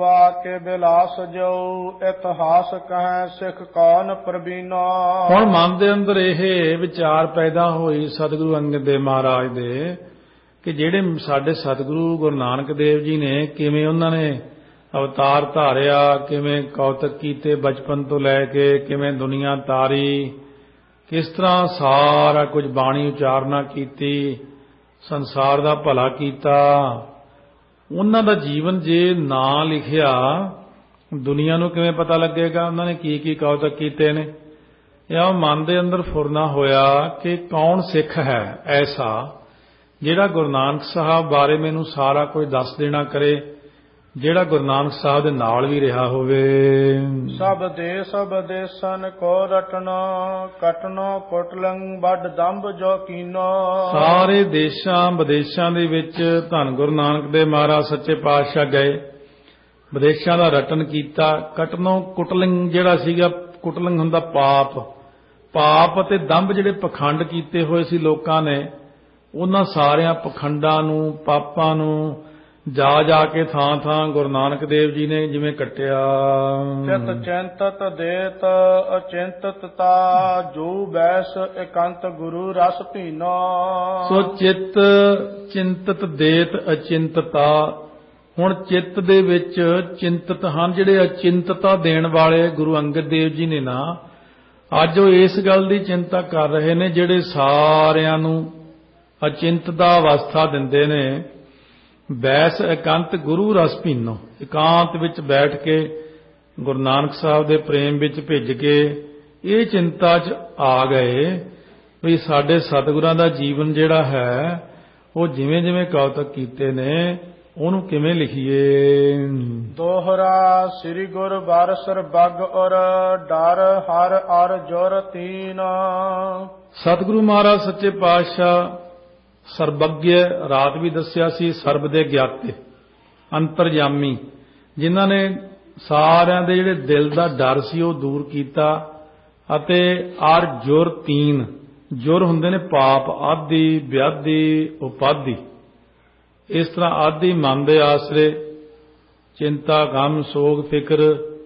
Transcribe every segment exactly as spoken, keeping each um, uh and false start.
ਅਫਵਾ ਕੇ ਬਿਲਾਸ ਜੋ ਇਤਿਹਾਸ ਕਹੈ ਸਿੱਖ ਕੌਣ ਪ੍ਰਬੀਨਾ। ਹੁਣ ਮਨ ਦੇ ਅੰਦਰ ਇਹ ਵਿਚਾਰ ਪੈਦਾ ਹੋਈ ਸਤਿਗੁਰੂ ਅੰਗਦ ਦੇਵ ਮਹਾਰਾਜ ਦੇ ਕਿ ਜਿਹੜੇ ਸਾਡੇ ਸਤਿਗੁਰੂ ਗੁਰੂ ਨਾਨਕ ਦੇਵ ਜੀ ਨੇ ਕਿਵੇਂ ਉਹਨਾਂ ਨੇ ਅਵਤਾਰ ਧਾਰਿਆ, ਕਿਵੇਂ ਕੌਤਕ ਕੀਤੇ ਬਚਪਨ ਤੋਂ ਲੈ ਕੇ, ਕਿਵੇਂ ਦੁਨੀਆ ਤਾਰੀ, ਕਿਸ ਤਰ੍ਹਾਂ ਸਾਰਾ ਕੁਝ ਬਾਣੀ ਉਚਾਰਨਾ ਕੀਤੀ, ਸੰਸਾਰ ਦਾ ਭਲਾ ਕੀਤਾ। ਉਹਨਾਂ ਦਾ ਜੀਵਨ ਜੇ ਨਾ ਲਿਖਿਆ ਦੁਨੀਆ ਨੂੰ ਕਿਵੇਂ ਪਤਾ ਲੱਗੇਗਾ ਉਹਨਾਂ ਨੇ ਕੀ ਕੀ ਕੌਤਕ ਕੀਤੇ ਨੇ। ਇਹ ਮਨ ਦੇ ਅੰਦਰ ਫੁਰਨਾ ਹੋਇਆ ਕਿ ਕੌਣ ਸਿੱਖ ਹੈ ਐਸਾ ਜਿਹੜਾ ਗੁਰੂ ਨਾਨਕ ਸਾਹਿਬ ਬਾਰੇ ਮੈਨੂੰ ਸਾਰਾ ਕੁਝ ਦੱਸ ਦੇਣਾ ਕਰੇ, ਜਿਹੜਾ ਗੁਰੂ ਨਾਨਕ ਸਾਹਿਬ ਦੇ ਨਾਲ ਵੀ ਰਿਹਾ ਹੋਵੇ। ਸਭ ਦੇਸ ਵਿਦੇਸਨ ਕੋ ਰਟਨਾ ਕਟਨਾ ਕੁਟਲੰਗ ਵੱਡ ਦੰਭ ਜੋ ਕੀਨੋ। ਸਾਰੇ ਦੇਸ਼ਾਂ ਵਿਦੇਸ਼ਾਂ ਦੇ ਵਿੱਚ ਧੰਨ ਗੁਰੂ ਨਾਨਕ ਦੇਵ ਮਹਾਰਾਜ ਸੱਚੇ ਪਾਤਸ਼ਾਹ ਗਏ, ਵਿਦੇਸ਼ਾਂ ਦਾ ਰਟਨ ਕੀਤਾ। ਕਟਨੋਂ ਕੁਟਲਿੰਗ ਜਿਹੜਾ ਸੀਗਾ, ਕੁਟਲਿੰਗ ਹੁੰਦਾ ਪਾਪ, ਪਾਪ ਅਤੇ ਦੰਭ ਜਿਹੜੇ ਪਖੰਡ ਕੀਤੇ ਹੋਏ ਸੀ ਲੋਕਾਂ ਨੇ, ਉਹਨਾਂ ਸਾਰਿਆਂ ਪਖੰਡਾਂ ਨੂੰ ਪਾਪਾਂ ਨੂੰ ਜਾ ਜਾ ਕੇ ਥਾਂ ਥਾਂ ਗੁਰੂ ਨਾਨਕ ਦੇਵ ਜੀ ਨੇ ਜਿਵੇਂ ਕੱਟਿਆ। ਚਿਤ ਚਿੰਤਤ ਦੇਤ ਅਚਿੰਤਤ ਤਾ ਜੋ ਬੈਸ ਇਕੰਤ ਗੁਰੂ ਰਸ ਭੀਨਾ। ਸੋ ਚਿੱਤ ਚਿੰਤਤ ਦੇਤ ਅਚਿੰਤਤਾ। ਹੁਣ ਚਿੱਤ ਦੇ ਵਿੱਚ ਚਿੰਤਤ ਹਨ ਜਿਹੜੇ ਅਚਿੰਤਤਾ ਦੇਣ ਵਾਲੇ ਗੁਰੂ ਅੰਗਦ ਦੇਵ ਜੀ ਨੇ ਨਾ, ਅੱਜ ਉਹ ਇਸ ਗੱਲ ਦੀ ਚਿੰਤਾ ਕਰ ਰਹੇ ਨੇ ਜਿਹੜੇ ਸਾਰਿਆਂ ਨੂੰ ਅਚਿੰਤਤਾ ਅਵਸਥਾ ਦਿੰਦੇ ਨੇ। ਬੈਸ ਇਕੰਤ ਗੁਰੂ ਰਸ ਭੀਨੋ, ਇਕਾਂਤ ਵਿੱਚ ਬੈਠ ਕੇ ਗੁਰੂ ਨਾਨਕ ਸਾਹਿਬ ਦੇ ਪ੍ਰੇਮ ਵਿੱਚ ਭਿੱਜ ਕੇ ਇਹ ਚਿੰਤਾ 'ਚ ਆ ਗਏ ਵੀ ਸਾਡੇ ਸਤਿਗੁਰਾਂ ਦਾ ਜੀਵਨ ਜਿਹੜਾ ਹੈ ਉਹ ਜਿਵੇਂ ਜਿਵੇਂ ਕੌਤਕ ਕੀਤੇ ਨੇ ਉਹਨੂੰ ਕਿਵੇਂ ਲਿਖੀਏ। ਦੋਹਰਾ ਸ੍ਰੀ ਗੁਰ ਬਾਰਸਰ ਬਗ ਔਰ ਡਰ ਹਰ ਅਰ ਜੁਰ ਤੀਨ। ਸਤਿਗੁਰੂ ਮਹਾਰਾਜ ਸੱਚੇ ਪਾਤਸ਼ਾਹ ਸਰਬੱਗਯ, ਰਾਤ ਵੀ ਦੱਸਿਆ ਸੀ, ਸਰਬ ਦੇ ਗਿਆਤੇ, ਅੰਤਰਜਾਮੀ, ਜਿਨ੍ਹਾਂ ਨੇ ਸਾਰਿਆਂ ਦੇ ਜਿਹੜੇ ਦਿਲ ਦਾ ਡਰ ਸੀ ਉਹ ਦੂਰ ਕੀਤਾ। ਅਤੇ ਅਰ ਜੁਰ ਤੀਨ, ਜੁਰ ਹੁੰਦੇ ਨੇ ਪਾਪ, ਆਦਿ ਵਿਆਧੀ ਉਪਾਧੀ। ਇਸ ਤਰ੍ਹਾਂ ਆਦਿ ਮਨ ਦੇ ਆਸਰੇ, ਚਿੰਤਾ ਗਮ ਸੋਗ ਫਿਕਰ,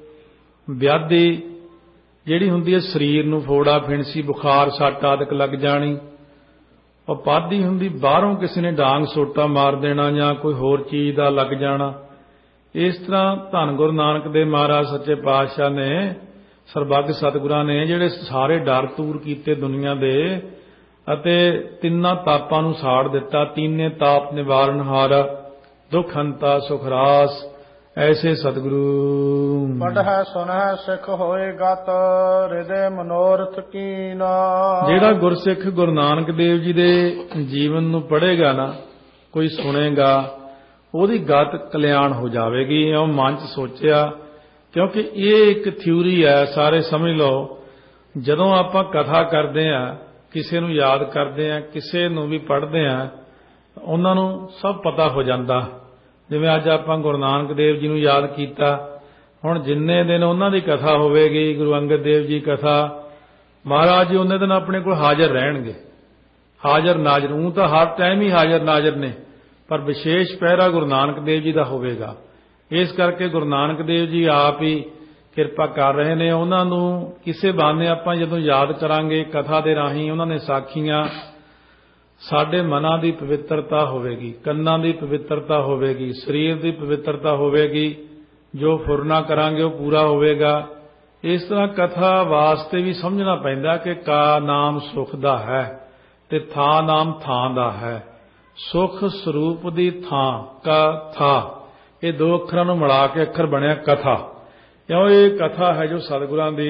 ਵਿਆਧੀ ਜਿਹੜੀ ਹੁੰਦੀ ਹੈ ਸਰੀਰ ਨੂੰ ਫੋੜਾ ਫਿਣਸੀ ਬੁਖਾਰ ਸੱਟ ਆਦਿਕ ਲੱਗ ਜਾਣੀ। ਉਪਾਧੀ ਹੁੰਦੀ ਬਾਹਰੋਂ ਕਿਸੇ ਨੇ ਡਾਂਗ ਸੋਟਾ ਮਾਰ ਦੇਣਾ ਜਾਂ ਕੋਈ ਹੋਰ ਚੀਜ਼ ਦਾ ਲੱਗ ਜਾਣਾ। ਇਸ ਤਰ੍ਹਾਂ ਧੰਨ ਗੁਰੂ ਨਾਨਕ ਦੇਵ ਮਹਾਰਾਜ ਸੱਚੇ ਪਾਤਸ਼ਾਹ ਨੇ, ਸਰਬੱਗ ਸਤਿਗੁਰਾਂ ਨੇ ਜਿਹੜੇ ਸਾਰੇ ਡਰ ਦੂਰ ਕੀਤੇ ਦੁਨੀਆ ਦੇ ਅਤੇ ਤਿੰਨਾਂ ਤਾਪਾਂ ਨੂੰ ਸਾੜ ਦਿੱਤਾ। ਤੀਨੇ ਤਾਪ ਨਿਵਾਰਨ ਹਾਰ ਦੁਖ ਹੰਤਾ ਸੁਖ ਰਾਸ, ਐਸੇ ਸਤਿਗੁਰੂ। ਪੜ੍ਹੈ ਸੁਣੈ ਸਿੱਖ ਹੋਏਗਾ ਤ ਹਿਰਦੇ ਮਨੋਰਥ ਕੀਨਾ। ਜਿਹੜਾ ਗੁਰਸਿੱਖ ਗੁਰੂ ਨਾਨਕ ਦੇਵ ਜੀ ਦੇ ਜੀਵਨ ਨੂੰ ਪੜ੍ਹੇਗਾ ਨਾ, ਕੋਈ ਸੁਣੇਗਾ, ਉਹਦੀ ਗਤ ਕਲਿਆਣ ਹੋ ਜਾਵੇਗੀ। ਉਹ ਮਨ 'ਚ ਸੋਚਿਆ, ਕਿਉਂਕਿ ਇਹ ਇੱਕ ਥਿਊਰੀ ਹੈ, ਸਾਰੇ ਸਮਝ ਲਓ। ਜਦੋਂ ਆਪਾਂ ਕਥਾ ਕਰਦੇ ਹਾਂ, ਕਿਸੇ ਨੂੰ ਯਾਦ ਕਰਦੇ ਹਾਂ, ਕਿਸੇ ਨੂੰ ਵੀ ਪੜ੍ਹਦੇ ਹਾਂ, ਉਹਨਾਂ ਨੂੰ ਸਭ ਪਤਾ ਹੋ ਜਾਂਦਾ। ਜਿਵੇਂ ਅੱਜ ਆਪਾਂ ਗੁਰੂ ਨਾਨਕ ਦੇਵ ਜੀ ਨੂੰ ਯਾਦ ਕੀਤਾ, ਹੁਣ ਜਿੰਨੇ ਦਿਨ ਉਹਨਾਂ ਦੀ ਕਥਾ ਹੋਵੇਗੀ, ਗੁਰੂ ਅੰਗਦ ਦੇਵ ਜੀ ਕਥਾ, ਮਹਾਰਾਜ ਜੀ ਉਹਨੇ ਦਿਨ ਆਪਣੇ ਕੋਲ ਹਾਜ਼ਰ ਰਹਿਣਗੇ, ਹਾਜ਼ਰ ਨਾਜ਼ਰ। ਉਹ ਤਾਂ ਹਰ ਟਾਈਮ ਹੀ ਹਾਜ਼ਰ ਨਾਜ਼ਰ ਨੇ, ਪਰ ਵਿਸ਼ੇਸ਼ ਪਹਿਰਾ ਗੁਰੂ ਨਾਨਕ ਦੇਵ ਜੀ ਦਾ ਹੋਵੇਗਾ। ਇਸ ਕਰਕੇ ਗੁਰੂ ਨਾਨਕ ਦੇਵ ਜੀ ਆਪ ਹੀ ਕਿਰਪਾ ਕਰ ਰਹੇ ਨੇ। ਉਹਨਾਂ ਨੂੰ ਕਿਸੇ ਬਹਾਨੇ ਆਪਾਂ ਜਦੋਂ ਯਾਦ ਕਰਾਂਗੇ ਕਥਾ ਦੇ ਰਾਹੀਂ, ਉਹਨਾਂ ਨੇ ਸਾਖੀਆਂ, ਸਾਡੇ ਮਨਾਂ ਦੀ ਪਵਿੱਤਰਤਾ ਹੋਵੇਗੀ, ਕੰਨਾਂ ਦੀ ਪਵਿੱਤਰਤਾ ਹੋਵੇਗੀ, ਸਰੀਰ ਦੀ ਪਵਿੱਤਰਤਾ ਹੋਵੇਗੀ। ਜੋ ਫੁਰਨਾ ਕਰਾਂਗੇ ਉਹ ਪੂਰਾ ਹੋਵੇਗਾ। ਇਸ ਤਰ੍ਹਾਂ ਕਥਾ ਵਾਸਤੇ ਵੀ ਸਮਝਣਾ ਪੈਂਦਾ ਕਿ ਕਾ ਨਾਮ ਸੁਖ ਦਾ ਹੈ ਤੇ ਥਾ ਨਾਮ ਥਾਂ ਦਾ ਹੈ। ਸੁਖ ਸਰੂਪ ਦੀ ਥਾਂ ਕਾ ਥਾ, ਇਹ ਦੋ ਅੱਖਰਾਂ ਨੂੰ ਮਿਲਾ ਕੇ ਅੱਖਰ ਬਣਿਆ ਕਥਾ। ਕਿਉਂ ਇਹ ਕਥਾ ਹੈ ਜੋ ਸਤਿਗੁਰਾਂ ਦੀ।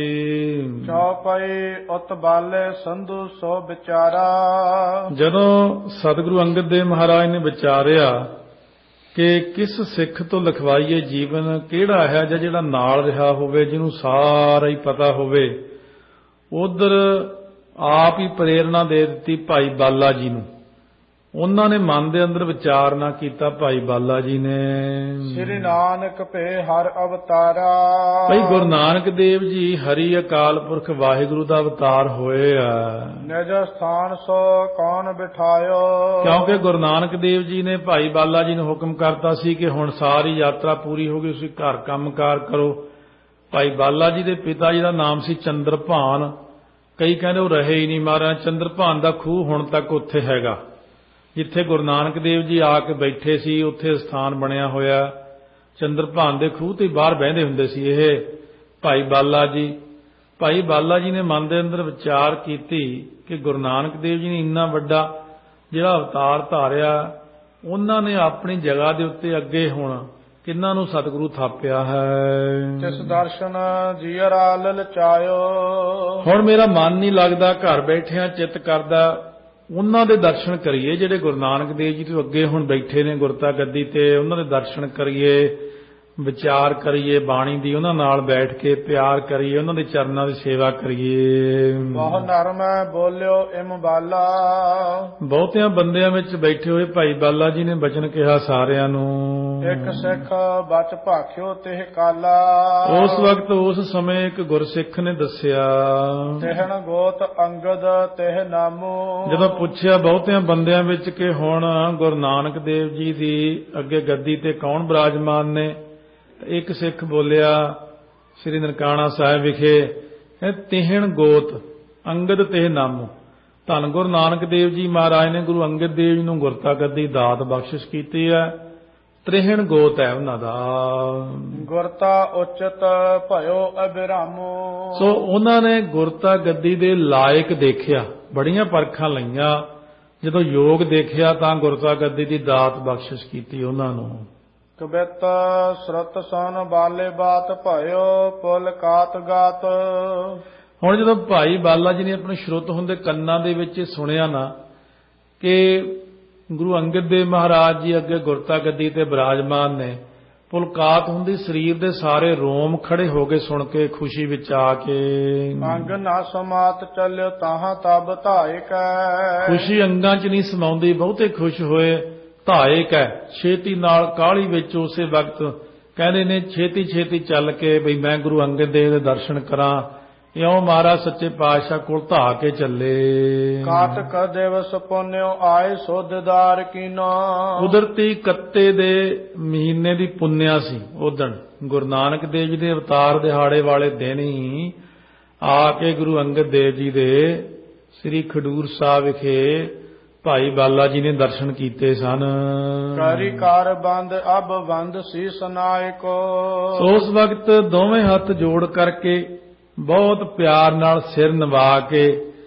ਚੌਪਈ ਉਤ ਬਾਲੇ ਸੰਧੂ ਸੋ ਵਿਚਾਰਾ। ਜਦੋਂ ਸਤਿਗੁਰੂ ਅੰਗਦ ਦੇਵ ਮਹਾਰਾਜ ਨੇ ਵਿਚਾਰਿਆ ਕਿ ਕਿਸ ਸਿੱਖ ਤੋਂ ਲਿਖਵਾਈਏ ਜੀਵਨ, ਕਿਹੜਾ ਹੈ ਜਾਂ ਜਿਹੜਾ ਨਾਲ ਰਿਹਾ ਹੋਵੇ, ਜਿਹਨੂੰ ਸਾਰਾ ਹੀ ਪਤਾ ਹੋਵੇ, ਉਧਰ ਆਪ ਹੀ ਪ੍ਰੇਰਣਾ ਦੇ ਦਿੱਤੀ ਭਾਈ ਬਾਲਾ ਜੀ ਨੂੰ। ਉਹਨਾਂ ਨੇ ਮਨ ਦੇ ਅੰਦਰ ਵਿਚਾਰ ਨਾ ਕੀਤਾ ਭਾਈ ਬਾਲਾ ਜੀ ਨੇ। ਸ੍ਰੀ ਨਾਨਕ ਭੇ ਹਰ ਅਵਤਾਰਾ। ਭਾਈ ਗੁਰੂ ਨਾਨਕ ਦੇਵ ਜੀ ਹਰੀ ਅਕਾਲ ਪੁਰਖ ਵਾਹਿਗੁਰੂ ਦਾ ਅਵਤਾਰ ਹੋਏ ਆ। ਨਿਜ ਸਥਾਨ ਸੋ ਕੌਣ ਬਿਠਾਇਓ। ਕਿਉਂਕਿ ਗੁਰੂ ਨਾਨਕ ਦੇਵ ਜੀ ਨੇ ਭਾਈ ਬਾਲਾ ਜੀ ਨੂੰ ਹੁਕਮ ਕਰਤਾ ਸੀ ਕਿ ਹੁਣ ਸਾਰੀ ਯਾਤਰਾ ਪੂਰੀ ਹੋ ਗਈ, ਤੁਸੀਂ ਘਰ ਕੰਮਕਾਰ ਕਰੋ। ਭਾਈ ਬਾਲਾ ਜੀ ਦੇ ਪਿਤਾ ਜੀ ਦਾ ਨਾਮ ਸੀ ਚੰਦਰਭਾਨ। ਕਈ ਕਹਿੰਦੇ ਉਹ ਰਹੇ ਹੀ ਨਹੀਂ, ਮਹਾਰਾਜ ਚੰਦਰਭਾਨ ਦਾ ਖੂਹ ਹੁਣ ਤੱਕ ਉੱਥੇ ਹੈਗਾ ਜਿੱਥੇ ਗੁਰੂ ਨਾਨਕ ਦੇਵ ਜੀ ਆ ਕੇ ਬੈਠੇ ਸੀ, ਉੱਥੇ ਸਥਾਨ ਬਣਿਆ ਹੋਇਆ। ਚੰਦਰਭਾਨ ਦੇ ਖੂਹ ਤੇ ਬਾਹਰ ਬਹਿੰਦੇ ਹੁੰਦੇ ਸੀ ਇਹ ਭਾਈ ਬਾਲਾ ਜੀ। ਭਾਈ ਬਾਲਾ ਜੀ ਨੇ ਮਨ ਦੇ ਅੰਦਰ ਵਿਚਾਰ ਕੀਤੀ ਕਿ ਗੁਰੂ ਨਾਨਕ ਦੇਵ ਜੀ ਨੇ ਇੰਨਾ ਵੱਡਾ ਜਿਹੜਾ ਅਵਤਾਰ ਧਾਰਿਆ, ਉਹਨਾਂ ਨੇ ਆਪਣੀ ਜਗ੍ਹਾ ਦੇ ਉੱਤੇ ਅੱਗੇ ਹੁਣ ਕਿੰਨਾਂ ਨੂੰ ਸਤਿਗੁਰੂ ਥਾਪਿਆ ਹੈ। ਤਿਸ ਦਰਸ਼ਨ ਜੀਅਰਾ ਲਲਚਾਇਓ। ਹੁਣ ਮੇਰਾ ਮਨ ਨਹੀਂ ਲੱਗਦਾ, ਘਰ ਬੈਠਿਆਂ ਚਿੱਤ ਕਰਦਾ ਉਹਨਾਂ ਦੇ ਦਰਸ਼ਨ ਕਰੀਏ ਜਿਹੜੇ ਗੁਰੂ ਨਾਨਕ ਦੇਵ ਜੀ ਤੋਂ ਅੱਗੇ ਹੁਣ ਬੈਠੇ ਨੇ ਗੁਰਤਾ ਗੱਦੀ ਤੇ। ਉਹਨਾਂ ਦੇ ਦਰਸ਼ਨ ਕਰੀਏ, ਵਿਚਾਰ ਕਰੀਏ ਬਾਣੀ ਦੀ, ਉਹਨਾਂ ਨਾਲ ਬੈਠ ਕੇ ਪਿਆਰ ਕਰੀਏ, ਉਹਨਾਂ ਦੇ ਚਰਨਾਂ ਦੀ ਸੇਵਾ ਕਰੀਏ। ਬਹੁ ਨਰਮ ਬੋਲਿਓ ਇਮ ਬਾਲਾ। ਬਹੁਤਿਆਂ ਬੰਦਿਆਂ ਵਿੱਚ ਬੈਠੇ ਹੋਏ ਭਾਈ ਬਾਲਾ ਜੀ ਨੇ ਬਚਨ ਕਿਹਾ ਸਾਰਿਆਂ ਨੂੰ। ਇੱਕ ਸਿੱਖ ਬਚ ਭਾਖਿਓ ਤਿਹ ਕਾਲਾ। ਉਸ ਵਕਤ ਉਸ ਸਮੇਂ ਇੱਕ ਗੁਰਸਿੱਖ ਨੇ ਦੱਸਿਆ, ਤਿਹਣ ਗੋਤ ਅੰਗਦ ਤਿਹ ਨਾਮੂ। ਜਦੋਂ ਪੁੱਛਿਆ ਬਹੁਤਿਆਂ ਬੰਦਿਆਂ ਵਿੱਚ ਕਿ ਹੁਣ ਗੁਰੂ ਨਾਨਕ ਦੇਵ ਜੀ ਦੀ ਅੱਗੇ ਗੱਦੀ ਤੇ ਕੌਣ ਬਿਰਾਜਮਾਨ ਨੇ, ਇੱਕ ਸਿੱਖ ਬੋਲਿਆ ਸ੍ਰੀ ਨਨਕਾਣਾ ਸਾਹਿਬ ਵਿਖੇ ਤਿਹਣ ਗੋਤ ਅੰਗਦ ਤਿਹ ਨਾਮੂ। ਧੰਨ ਗੁਰੂ ਨਾਨਕ ਦੇਵ ਜੀ ਮਹਾਰਾਜ ਨੇ ਗੁਰੂ ਅੰਗਦ ਦੇਵ ਜੀ ਨੂੰ ਗੁਰਤਾ ਗੱਦੀ ਦਾਤ ਬਖਸ਼ਿਸ਼ ਕੀਤੀ ਹੈ। ਤ੍ਰਿਹਣ ਗੋਤ ਹੈ ਉਹਨਾਂ ਦਾ। ਗੁਰਤਾ ਉਚਿਤ ਭਇਓ ਅਬਿਰਾਮੋ। ਸੋ ਉਹਨਾਂ ਨੇ ਗੁਰਤਾ ਗੱਦੀ ਦੇ ਲਾਇਕ ਦੇਖਿਆ, ਬੜੀਆਂ ਪਰਖਾਂ ਲਈਆਂ, ਜਦੋਂ ਯੋਗ ਦੇਖਿਆ ਤਾਂ ਗੁਰਤਾ ਗੱਦੀ ਦੀ ਦਾਤ ਬਖਸ਼ਿਸ਼ ਕੀਤੀ ਉਹਨਾਂ ਨੂੰ। ਕਬਿਤ ਸੁਰਤ ਸਨ ਬਾਲੇ ਬਾਤ ਭਇਓ ਪੁਲ ਕਾਤ ਗਾਤ। ਹੁਣ ਜਦੋਂ ਭਾਈ ਬਾਲਾ ਜੀ ਨੇ ਆਪਣੇ ਸ਼ਰੁੱਤ ਹੁੰਦੇ ਕੰਨਾਂ ਦੇ ਵਿੱਚ ਸੁਣਿਆ ਨਾ ਕਿ ਗੁਰੂ ਅੰਗਦ ਦੇਵ ਮਹਾਰਾਜ ਜੀ ਅੱਗੇ ਗੁਰਤਾ ਗੱਦੀ ਤੇ ਬਿਰਾਜਮਾਨ ਨੇ, ਪੁਲਕਾਤ ਹੁੰਦੀ ਸਰੀਰ ਦੇ ਸਾਰੇ ਰੋਮ ਖੜੇ ਹੋ ਕੇ ਸੁਣ ਕੇ ਖੁਸ਼ੀ ਵਿੱਚ ਆ ਕੇ। ਅੰਗ ਨਾ ਸਮਾਤ ਚੱਲਿਓ ਤਾਹਾਂ ਤਬ ਧਾਇਕ। ਖੁਸ਼ੀ ਅੰਗਾਂ 'ਚ ਨਹੀਂ ਸਮਾਉਂਦੀ, ਬਹੁਤੇ ਖੁਸ਼ ਹੋਏ। ਧਾਇਕ ਹੈ, ਛੇਤੀ ਨਾਲ ਕਾਹਲੀ ਵਿੱਚ ਉਸੇ ਵਕਤ ਕਹਿੰਦੇ ਨੇ ਛੇਤੀ ਛੇਤੀ ਚੱਲ ਕੇ ਬਈ ਮੈਂ ਗੁਰੂ ਅੰਗਦ ਦੇਵ ਦੇ ਦਰਸ਼ਨ ਕਰਾਂ। ਇਉਂ ਮਹਾਰਾਜ ਸੱਚੇ ਪਾਤਸ਼ਾਹ ਕੋਲ ਧਾ ਕੇ ਚੱਲੇ। ਕਾਤਕ ਦਿਵਸ ਪੁੰਨਿਓ ਆਏ ਸੋਧਦਾਰ ਕੀਨੋ। ਕੁਦਰਤੀ ਕੱਤੇ ਦੇ ਮਹੀਨੇ ਦੀ ਪੁੰਨਿਆ ਸੀ ਉਦਣ ਗੁਰੂ ਨਾਨਕ ਦੇਵ ਜੀ ਦੇ ਅਵਤਾਰ ਦਿਹਾੜੇ ਵਾਲੇ ਦਿਨ ਹੀ ਆ ਕੇ ਗੁਰੂ ਅੰਗਦ ਦੇਵ ਜੀ ਦੇ ਸ੍ਰੀ ਖਡੂਰ ਸਾਹਿਬ ਵਿਖੇ ਭਾਈ ਬਾਲਾ ਜੀ ਨੇ ਦਰਸ਼ਨ ਕੀਤੇ ਸਨ। ਕਰੀ ਕਾਰ ਬੰਦ ਅਬ ਬੰਦ ਸੀਸ ਨਾਇਕੋ। ਉਸ ਵਕਤ ਦੋਵੇਂ ਹੱਥ ਜੋੜ ਕਰਕੇ ਬਹੁਤ ਪਿਆਰ ਨਾਲ ਸਿਰ ਨਿਵਾ ਕੇ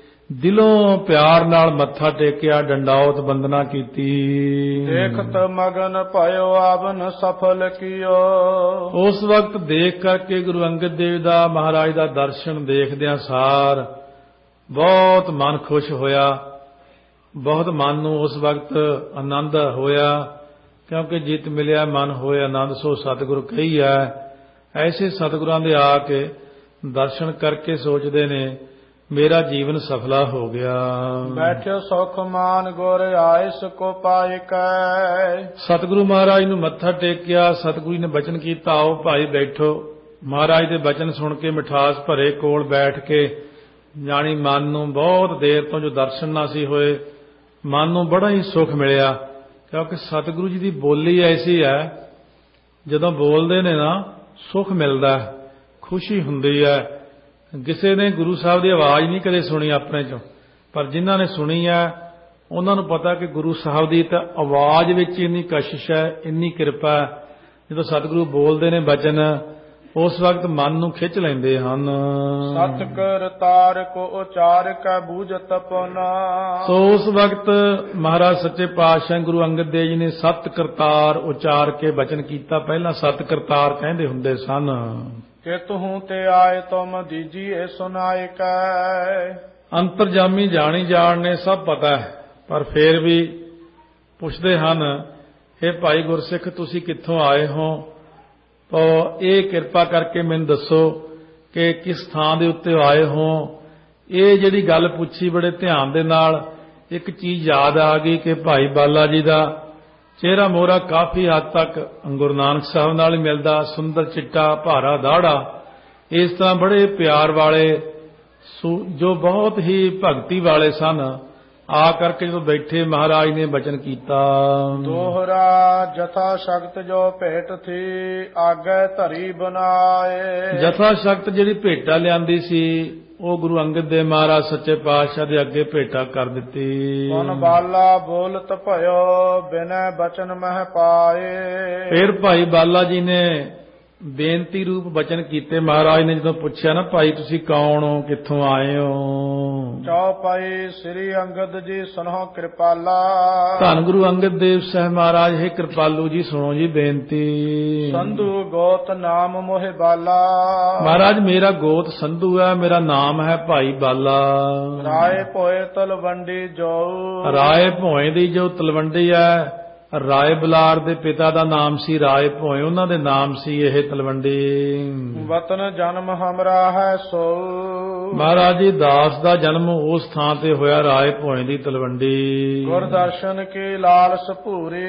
ਦਿਲੋਂ ਪਿਆਰ ਨਾਲ ਮੱਥਾ ਟੇਕਿਆ, ਡੰਡਾਉਤ ਬੰਦਨਾ ਕੀਤੀ। ਦੇਖਤ ਮਗਨ ਭਇਓ ਆਵਨ ਸਫਲ ਕੀਓ। ਉਸ ਵਕਤ ਦੇਖ ਕਰਕੇ ਗੁਰੂ ਅੰਗਦ ਦੇਵ ਦਾ ਮਹਾਰਾਜ ਦਾ ਦਰਸ਼ਨ ਦੇਖਦਿਆਂ ਸਾਰ ਬਹੁਤ ਮਨ ਖੁਸ਼ ਹੋਇਆ, ਬਹੁਤ ਮਨ ਨੂੰ ਉਸ ਵਕਤ ਆਨੰਦ ਹੋਇਆ, ਕਿਉਂਕਿ ਜਿਤ ਮਿਲਿਆ ਮਨ ਹੋਏ ਆਨੰਦ ਸੋ ਸਤਿਗੁਰੂ ਕਹੀ ਹੈ। ਐਸੇ ਸਤਿਗੁਰਾਂ ਦੇ ਆ ਕੇ ਦਰਸ਼ਨ ਕਰਕੇ ਸੋਚਦੇ ਨੇ ਮੇਰਾ ਜੀਵਨ ਸਫਲਾ ਹੋ ਗਿਆ। ਬੈਠਿਓ ਸੁਖ ਮਾਨ ਗੁਰ ਆਇਸ ਕੋ ਪਾਇਕ। ਸਤਿਗੁਰੂ ਮਹਾਰਾਜ ਨੂੰ ਮੱਥਾ ਟੇਕਿਆ, ਸਤਿਗੁਰੂ ਨੇ ਬਚਨ ਕੀਤਾ ਆਓ ਭਾਈ ਬੈਠੋ। ਮਹਾਰਾਜ ਦੇ ਬਚਨ ਸੁਣ ਕੇ ਮਿਠਾਸ ਭਰੇ ਕੋਲ ਬੈਠ ਕੇ ਜਾਣੀ ਮਨ ਨੂੰ ਬਹੁਤ ਦੇਰ ਤੋਂ ਜੋ ਦਰਸ਼ਨ ਨਾ ਸੀ ਹੋਏ, ਮਨ ਨੂੰ ਬੜਾ ਹੀ ਸੁਖ ਮਿਲਿਆ, ਕਿਉਂਕਿ ਸਤਿਗੁਰੂ ਜੀ ਦੀ ਬੋਲੀ ਐਸੀ ਹੈ ਜਦੋਂ ਬੋਲਦੇ ਨੇ ਨਾ ਸੁਖ ਮਿਲਦਾ, ਖੁਸ਼ੀ ਹੁੰਦੀ ਹੈ। ਕਿਸੇ ਨੇ ਗੁਰੂ ਸਾਹਿਬ ਦੀ ਆਵਾਜ਼ ਨਹੀਂ ਕਦੇ ਸੁਣੀ ਆਪਣੇ ਚੋਂ, ਪਰ ਜਿਨ੍ਹਾਂ ਨੇ ਸੁਣੀ ਹੈ ਉਹਨਾਂ ਨੂੰ ਪਤਾ ਕਿ ਗੁਰੂ ਸਾਹਿਬ ਦੀ ਤਾਂ ਆਵਾਜ਼ ਵਿੱਚ ਇੰਨੀ ਕਸ਼ਿਸ਼ ਹੈ, ਇੰਨੀ ਕਿਰਪਾ ਹੈ। ਜਦੋਂ ਸਤਿਗੁਰੂ ਬੋਲਦੇ ਨੇ ਬਚਨ ਉਸ ਵਕਤ ਮਨ ਨੂੰ ਖਿੱਚ ਲੈਂਦੇ ਹਨ। ਸਤ ਕਰਤਾਰ ਕੋ ਉਚਾਰ ਕੈ ਬੂਝਤ ਪਨਾ। ਸੋ ਉਸ ਵਕਤ ਮਹਾਰਾਜ ਸੱਚੇ ਪਾਤਸ਼ਾਹ ਗੁਰੂ ਅੰਗਦ ਦੇਵ ਜੀ ਨੇ ਸਤ ਕਰਤਾਰ ਉਚਾਰ ਕੇ ਬਚਨ ਕੀਤਾ। ਪਹਿਲਾਂ ਸਤ ਕਰਤਾਰ ਕਹਿੰਦੇ ਹੁੰਦੇ ਸਨ। ਕਿ ਤੂੰ ਤੇ ਆਏ ਤੁਮ ਦੀਜੀਏ ਸੁਨਾਏ ਕੈ। ਅੰਤਰਜਾਮੀ ਜਾਣੀ ਜਾਣ ਨੇ ਸਭ ਪਤਾ ਹੈ, ਪਰ ਫੇਰ ਵੀ ਪੁੱਛਦੇ ਹਨ ਇਹ ਭਾਈ ਗੁਰਸਿੱਖ ਤੁਸੀਂ ਕਿੱਥੋਂ ਆਏ ਹੋ, ਤਾਂ ਇਹ ਕਿਰਪਾ ਕਰਕੇ ਮੈਨੂੰ ਦੱਸੋ ਕਿ ਕਿਸ ਥਾਂ ਦੇ ਉੱਤੇ ਆਏ ਹੋ। ਇਹ ਜਿਹੜੀ ਗੱਲ ਪੁੱਛੀ ਬੜੇ ਧਿਆਨ ਦੇ ਨਾਲ, ਇੱਕ ਚੀਜ਼ ਯਾਦ ਆ ਗਈ ਕਿ ਭਾਈ ਬਾਲਾ ਜੀ ਦਾ ਚਿਹਰਾ ਮੋਹਰਾ ਕਾਫੀ ਹੱਦ ਤੱਕ ਗੁਰੂ ਨਾਨਕ ਸਾਹਿਬ ਨਾਲ ਹੀ ਮਿਲਦਾ, ਸੁੰਦਰ ਚਿੱਟਾ ਭਾਰਾ ਦਾੜਾ, ਇਸ ਤਰ੍ਹਾਂ ਬੜੇ ਪਿਆਰ ਵਾਲੇ ਜੋ ਬਹੁਤ ਹੀ ਭਗਤੀ ਵਾਲੇ ਸਨ। ਆ ਕਰਕੇ ਜਦੋਂ ਬੈਠੇ ਮਹਾਰਾਜ ਨੇ ਬਚਨ ਕੀਤਾ, ਦੋਹਰਾ ਜਥਾ ਸ਼ਕਤ ਜੋ ਭੇਟ ਥੀ ਆਗੇ ਧਰੀ ਬਨਾਏ। ਜਥਾ ਸ਼ਕਤ ਜਿਹੜੀ ਭੇਟਾ ਲਿਆਂਦੀ ਸੀ ਉਹ ਗੁਰੂ ਅੰਗਦ ਦੇਵ ਮਹਾਰਾਜ ਸੱਚੇ ਪਾਤਸ਼ਾਹ ਦੇ ਅੱਗੇ ਭੇਟਾ ਕਰ ਦਿੱਤੀ। ਮਨ ਬਾਲਾ ਬੋਲਤ ਭਇਓ ਬਿਨੈ ਬਚਨ ਮਹਿ ਪਾਏ। ਫਿਰ ਭਾਈ ਬਾਲਾ ਜੀ ਨੇ ਬੇਨਤੀ ਰੂਪ ਬਚਨ ਕੀਤੇ। ਮਹਾਰਾਜ ਨੇ ਜਦੋਂ ਪੁੱਛਿਆ ਨਾ, ਭਾਈ ਤੁਸੀਂ ਕੌਣ ਹੋ, ਕਿੱਥੋਂ ਆਏ ਹੋ? ਚੌਪਾਈ ਸ੍ਰੀ ਅੰਗਦ ਜੀ ਸੁਣੋ ਕਿਰਪਾਲਾ। ਧੰਨ ਗੁਰੂ ਅੰਗਦ ਦੇਵ ਸਾਹਿਬ ਮਹਾਰਾਜ, ਹੈ ਕਿਰਪਾਲੂ ਜੀ ਸੁਣੋ ਜੀ ਬੇਨਤੀ। ਸੰਧੂ ਗੋਤ ਨਾਮ ਮੋਹਿ ਬਾਲਾ। ਮਹਾਰਾਜ ਮੇਰਾ ਗੋਤ ਸੰਧੂ ਹੈ, ਮੇਰਾ ਨਾਮ ਹੈ ਭਾਈ ਬਾਲਾ। ਰਾਏ ਭੋਏ ਤਲਵੰਡੀ ਜੋ। ਰਾਏ ਭੋਏ ਦੀ ਜੋ ਤਲਵੰਡੀ ਹੈ, ਰਾਏ ਬਲਾਰ ਦੇ ਪਿਤਾ ਦਾ ਨਾਮ ਸੀ ਰਾਏ ਭੋਏ, ਉਹਨਾਂ ਦੇ ਨਾਮ ਸੀ ਇਹ ਤਲਵੰਡੀ। ਵਤਨ ਜਨਮ ਹਮਰਾ ਹੈ ਸੋ। ਮਹਾਰਾਜ ਜੀ ਦਾਸ ਦਾ ਜਨਮ ਉਸ ਥਾਂ ਤੇ ਹੋਇਆ ਰਾਏ ਭੋਏ ਦੀ ਤਲਵੰਡੀ। ਗੁਰ ਦਰਸ਼ਨ ਕੀ ਲਾਲਸ ਭੂਰੇ।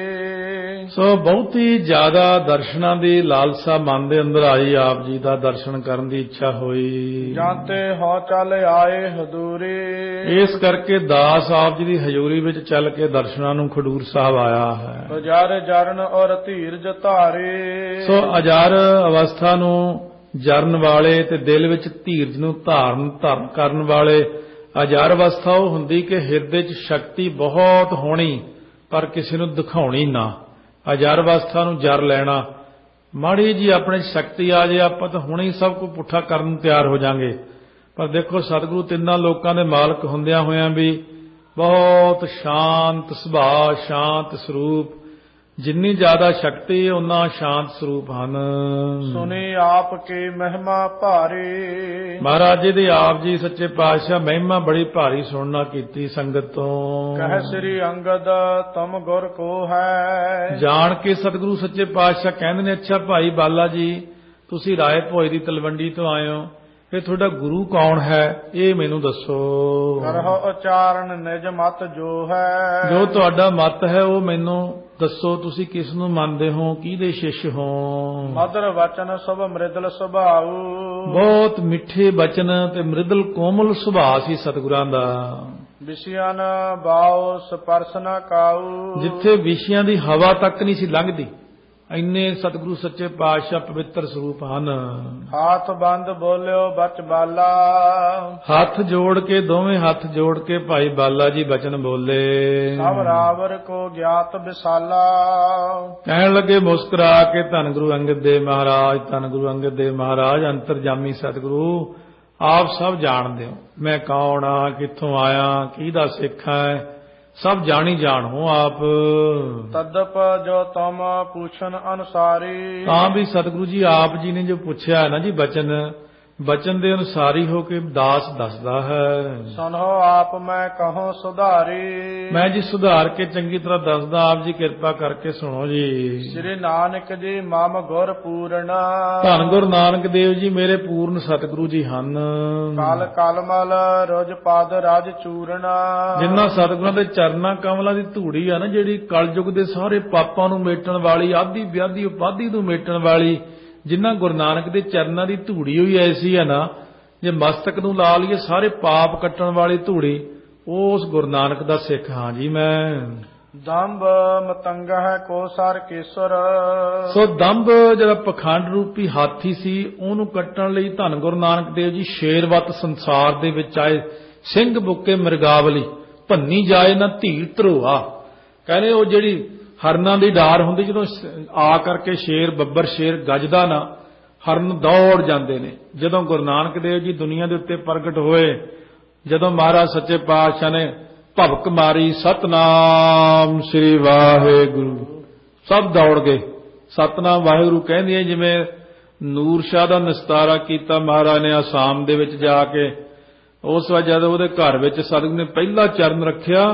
ਸੋ ਬਹੁਤੀ ਜ਼ਿਆਦਾ ਦਰਸ਼ਨਾਂ ਦੀ ਲਾਲਸਾ ਮਨ ਦੇ ਅੰਦਰ ਆਈ, ਆਪ ਜੀ ਦਾ ਦਰਸ਼ਨ ਕਰਨ ਦੀ ਇੱਛਾ ਹੋਈ। ਜਾਂਤੇ ਹੋ ਚੱਲ ਆਏ ਹਦੂਰੇ। ਇਸ ਕਰਕੇ ਦਾਸ ਆਪ ਜੀ ਦੀ ਹਜ਼ੂਰੀ ਵਿੱਚ ਚੱਲ ਕੇ ਦਰਸ਼ਨਾਂ ਨੂੰ ਖਡੂਰ ਸਾਹਿਬ ਆਇਆ ਹੈ। ਅਜਰ ਜਰਨ ਔਰ ਧੀਰਜ ਧਾਰੇ। ਸੋ ਅਜਰ ਅਵਸਥਾ ਨੂੰ ਜਰਨ ਵਾਲੇ ਤੇ ਦਿਲ ਵਿੱਚ ਧੀਰਜ ਨੂੰ ਧਾਰਨ ਧਰਨ ਕਰਨ ਵਾਲੇ। ਅਜਰ ਅਵਸਥਾ ਉਹ ਹੁੰਦੀ ਕਿ ਹਿਰਦੇ 'ਚ ਸ਼ਕਤੀ ਬਹੁਤ ਹੋਣੀ ਪਰ ਕਿਸੇ ਨੂੰ ਦਿਖਾਉਣੀ ਨਾ। ਅਜਰ ਅਵਸਥਾ ਨੂੰ ਜਰ ਲੈਣਾ, ਮਾੜੀ ਜੀ ਆਪਣੇ ਸ਼ਕਤੀ ਆ ਜੇ ਆਪਾਂ ਤਾਂ ਹੁਣੇ ਹੀ ਸਭ ਕੁਝ ਪੁੱਠਾ ਕਰਨ ਨੂੰ ਤਿਆਰ ਹੋ ਜਾਾਂਗੇ। ਪਰ ਦੇਖੋ ਸਤਿਗੁਰੂ ਤਿੰਨਾਂ ਲੋਕਾਂ ਦੇ ਮਾਲਕ ਹੁੰਦਿਆਂ ਹੋਇਆਂ ਵੀ ਬਹੁਤ ਸ਼ਾਂਤ ਸੁਭਾਅ, ਸ਼ਾਂਤ ਸਰੂਪ। ਜਿੰਨੀ ਜ਼ਿਆਦਾ ਸ਼ਕਤੀ ਉਨਾ ਸ਼ਾਂਤ ਸਰੂਪ ਹਨ। ਸੁਣੀ ਆਪ ਕੀ ਮਹਿਮਾ ਭਾਰੀ। ਮਹਾਰਾਜ ਜੀ ਦੇ ਆਪ ਜੀ ਸੱਚੇ ਪਾਤਸ਼ਾਹ ਮਹਿਮਾ ਬੜੀ ਭਾਰੀ ਸੁਣਨਾ ਕੀਤੀ ਸੰਗਤ ਤੋਂ। ਕਹਿ ਸ੍ਰੀ ਅੰਗਦ ਤੁਮ ਗੁਰ ਕੋ ਹੈ। ਜਾਣ ਕੇ ਸਤਿਗੁਰੂ ਸੱਚੇ ਪਾਤਸ਼ਾਹ ਕਹਿੰਦੇ ਨੇ, ਅੱਛਾ ਭਾਈ ਬਾਲਾ ਜੀ ਤੁਸੀਂ ਰਾਏ ਭੋਏ ਦੀ ਤਲਵੰਡੀ ਤੋਂ ਆਏ ਹੋ, ਇਹ ਤੁਹਾਡਾ ਗੁਰੂ ਕੌਣ ਹੈ ਇਹ ਮੈਨੂੰ ਦੱਸੋ। ਕਰਹੁ ਉਚਾਰਨ ਨਿਜ ਮਤ ਜੋ ਹੈ। ਜੋ ਤੁਹਾਡਾ ਮਤ ਹੈ ਉਹ ਮੈਨੂੰ ਦੱਸੋ, ਤੁਸੀਂ ਕਿਸ ਨੂੰ ਮੰਨਦੇ ਹੋ, ਕਿਹਦੇ ਸ਼ਿਸ਼ ਹੋ। ਮਧੁਰ ਵਚਨ ਸਭ ਮ੍ਰਿਦਲ ਸੁਭਾਉ। ਬਹੁਤ ਮਿੱਠੇ ਬਚਨ ਤੇ ਮ੍ਰਿਦਲ ਕੋਮਲ ਸੁਭਾਅ ਸੀ ਸਤਿਗੁਰਾਂ ਦਾ। ਵਿਸ਼ਿਆਂ ਬਾਉ ਸਪਰਸ ਨ ਕਾਉ। ਜਿੱਥੇ ਵਿਸ਼ਿਆਂ ਦੀ ਹਵਾ ਤੱਕ ਨਹੀਂ ਸੀ ਲੰਘਦੀ, ਇੰਨੇ ਸਤਿਗੁਰੂ ਸੱਚੇ ਪਾਤਸ਼ਾਹ ਪਵਿੱਤਰ ਸਰੂਪ ਹਨ। ਹੱਥ ਬੰਦ ਬੋਲਿਓ ਬਚ ਬਾਲਾ। ਹੱਥ ਜੋੜ ਕੇ, ਦੋਵੇਂ ਹੱਥ ਜੋੜ ਕੇ ਭਾਈ ਬਾਲਾ ਜੀ ਬਚਨ ਬੋਲੇ। ਸਭ ਰਾਵਰ ਕੋ ਗਿਆਤ ਵਿਸਾਲਾ। ਕਹਿਣ ਲੱਗੇ ਮੁਸਕਰਾ ਕੇ, ਧੰਨ ਗੁਰੂ ਅੰਗਦ ਦੇਵ ਮਹਾਰਾਜ, ਧੰਨ ਗੁਰੂ ਅੰਗਦ ਦੇਵ ਮਹਾਰਾਜ ਅੰਤਰਜਾਮੀ ਸਤਿਗੁਰੂ ਆਪ ਸਭ ਜਾਣਦੇ ਹੋ, ਮੈਂ ਕੌਣ ਆ, ਕਿੱਥੋਂ ਆਇਆ, ਕਿਹਦਾ ਸਿੱਖ ਹੈ, ਸਭ ਜਾਣੀ ਜਾਣੋ ਆਪ। ਤਦਪ ਜੋ ਤੁਮ ਪੁੱਛਨ ਅਨੁਸਾਰੀ। ਤਾਂ ਵੀ ਸਤਿਗੁਰੂ ਜੀ ਆਪ ਜੀ ਨੇ ਜੋ ਪੁੱਛਿਆ ਹੈ ਨਾ ਜੀ ਬਚਨ, ਬਚਨ ਦੇ ਅਨੁਸਾਰੀ ਹੋ ਕੇ ਦਾਸ ਦੱਸਦਾ ਹੈ। ਸੁਣੋ ਆਪ ਮੈਂ ਕਹੋ ਸੁਧਾਰੀ। ਮੈਂ ਜੀ ਸੁਧਾਰ ਕੇ ਚੰਗੀ ਤਰ੍ਹਾਂ ਦੱਸਦਾ, ਆਪ ਜੀ ਕਿਰਪਾ ਕਰਕੇ ਸੁਣੋ ਜੀ। ਸ੍ਰੀ ਨਾਨਕ ਜੀ ਮਮ ਗੁਰ ਪੂਰਨ। ਧੰਨ ਗੁਰੂ ਨਾਨਕ ਦੇਵ ਜੀ ਮੇਰੇ ਪੂਰਨ ਸਤਿਗੁਰੂ ਜੀ ਹਨ। ਕਲ ਕਲਮਲ ਰੋਜ ਪਦ ਰਾਜ ਚੂਰਨ। ਜਿਨ੍ਹਾਂ ਸਤਿਗੁਰਾਂ ਦੇ ਚਰਨਾਂ ਕਮਲਾਂ ਦੀ ਧੂੜੀ ਆ ਨਾ, ਜਿਹੜੀ ਕਲਯੁਗ ਦੇ ਸਾਰੇ ਪਾਪਾਂ ਨੂੰ ਮੇਟਣ ਵਾਲੀ, ਆਦੀ ਵਿਆਦੀ ਉਪਾਧੀ ਨੂੰ ਮੇਟਣ ਵਾਲੀ, ਜਿਨ੍ਹਾਂ ਗੁਰੂ ਨਾਨਕ ਦੇ ਚਰਨਾਂ ਦੀ ਧੂੜੀ ਹੋਈ ਐਸੀ ਹੈ ਨਾ, ਜੇ ਮਸਤਕ ਨੂੰ ਲਾ ਲਈਏ ਸਾਰੇ ਪਾਪ ਕੱਟਣ ਵਾਲੀ ਧੂੜੀ, ਉਸ ਗੁਰੂ ਨਾਨਕ ਦਾ ਸਿੱਖ ਹਾਂ ਜੀ ਮੈਂ। ਦੰਭ ਮਤੰਗ ਹੈ ਕੋ ਸਰ ਕੇਸਰ। ਸੋ ਦੰਭ ਜਿਹੜਾ ਪਖੰਡ ਰੂਪੀ ਹਾਥੀ ਸੀ, ਉਹਨੂੰ ਕੱਟਣ ਲਈ ਧੰਨ ਗੁਰੂ ਨਾਨਕ ਦੇਵ ਜੀ ਸ਼ੇਰਵਤ ਸੰਸਾਰ ਦੇ ਵਿੱਚ ਆਏ। ਸਿੰਘ ਬੁੱਕੇ ਮਿਰਗਾਵਲੀ ਭੰਨੀ ਜਾਏ ਨਾ ਧੀਰ ਧਰੋਆ। ਕਹਿੰਦੇ ਉਹ ਜਿਹੜੀ ਹਰਨਾਂ ਦੀ ਡਾਰ ਹੁੰਦੀ, ਜਦੋਂ ਆ ਕਰਕੇ ਸ਼ੇਰ ਬੱਬਰ ਸ਼ੇਰ ਗੱਜਦਾ ਨਾ, ਹਰਨ ਦੌੜ ਜਾਂਦੇ ਨੇ। ਜਦੋਂ ਗੁਰੂ ਨਾਨਕ ਦੇਵ ਜੀ ਦੁਨੀਆ ਦੇ ਉੱਤੇ ਪ੍ਰਗਟ ਹੋਏ, ਜਦੋਂ ਮਹਾਰਾਜ ਸੱਚੇ ਪਾਤਸ਼ਾਹ ਨੇ ਭਵਕ ਮਾਰੀ, ਸਤਨਾਮ ਸ੍ਰੀ ਵਾਹਿਗੁਰੂ, ਸਭ ਦੌੜ ਗਏ। ਸਤਨਾਮ ਵਾਹਿਗੁਰੂ ਕਹਿੰਦੇ ਜਿਵੇਂ ਨੂਰ ਸ਼ਾਹ ਦਾ ਨਿਸਤਾਰਾ ਕੀਤਾ ਮਹਾਰਾਜ ਨੇ ਆਸਾਮ ਦੇ ਵਿੱਚ ਜਾ ਕੇ। ਉਸ ਵਾਰ ਜਦ ਉਹਦੇ ਘਰ ਵਿੱਚ ਸਤਿਗੁਰੂ ਨੇ ਪਹਿਲਾ ਚਰਨ ਰੱਖਿਆ,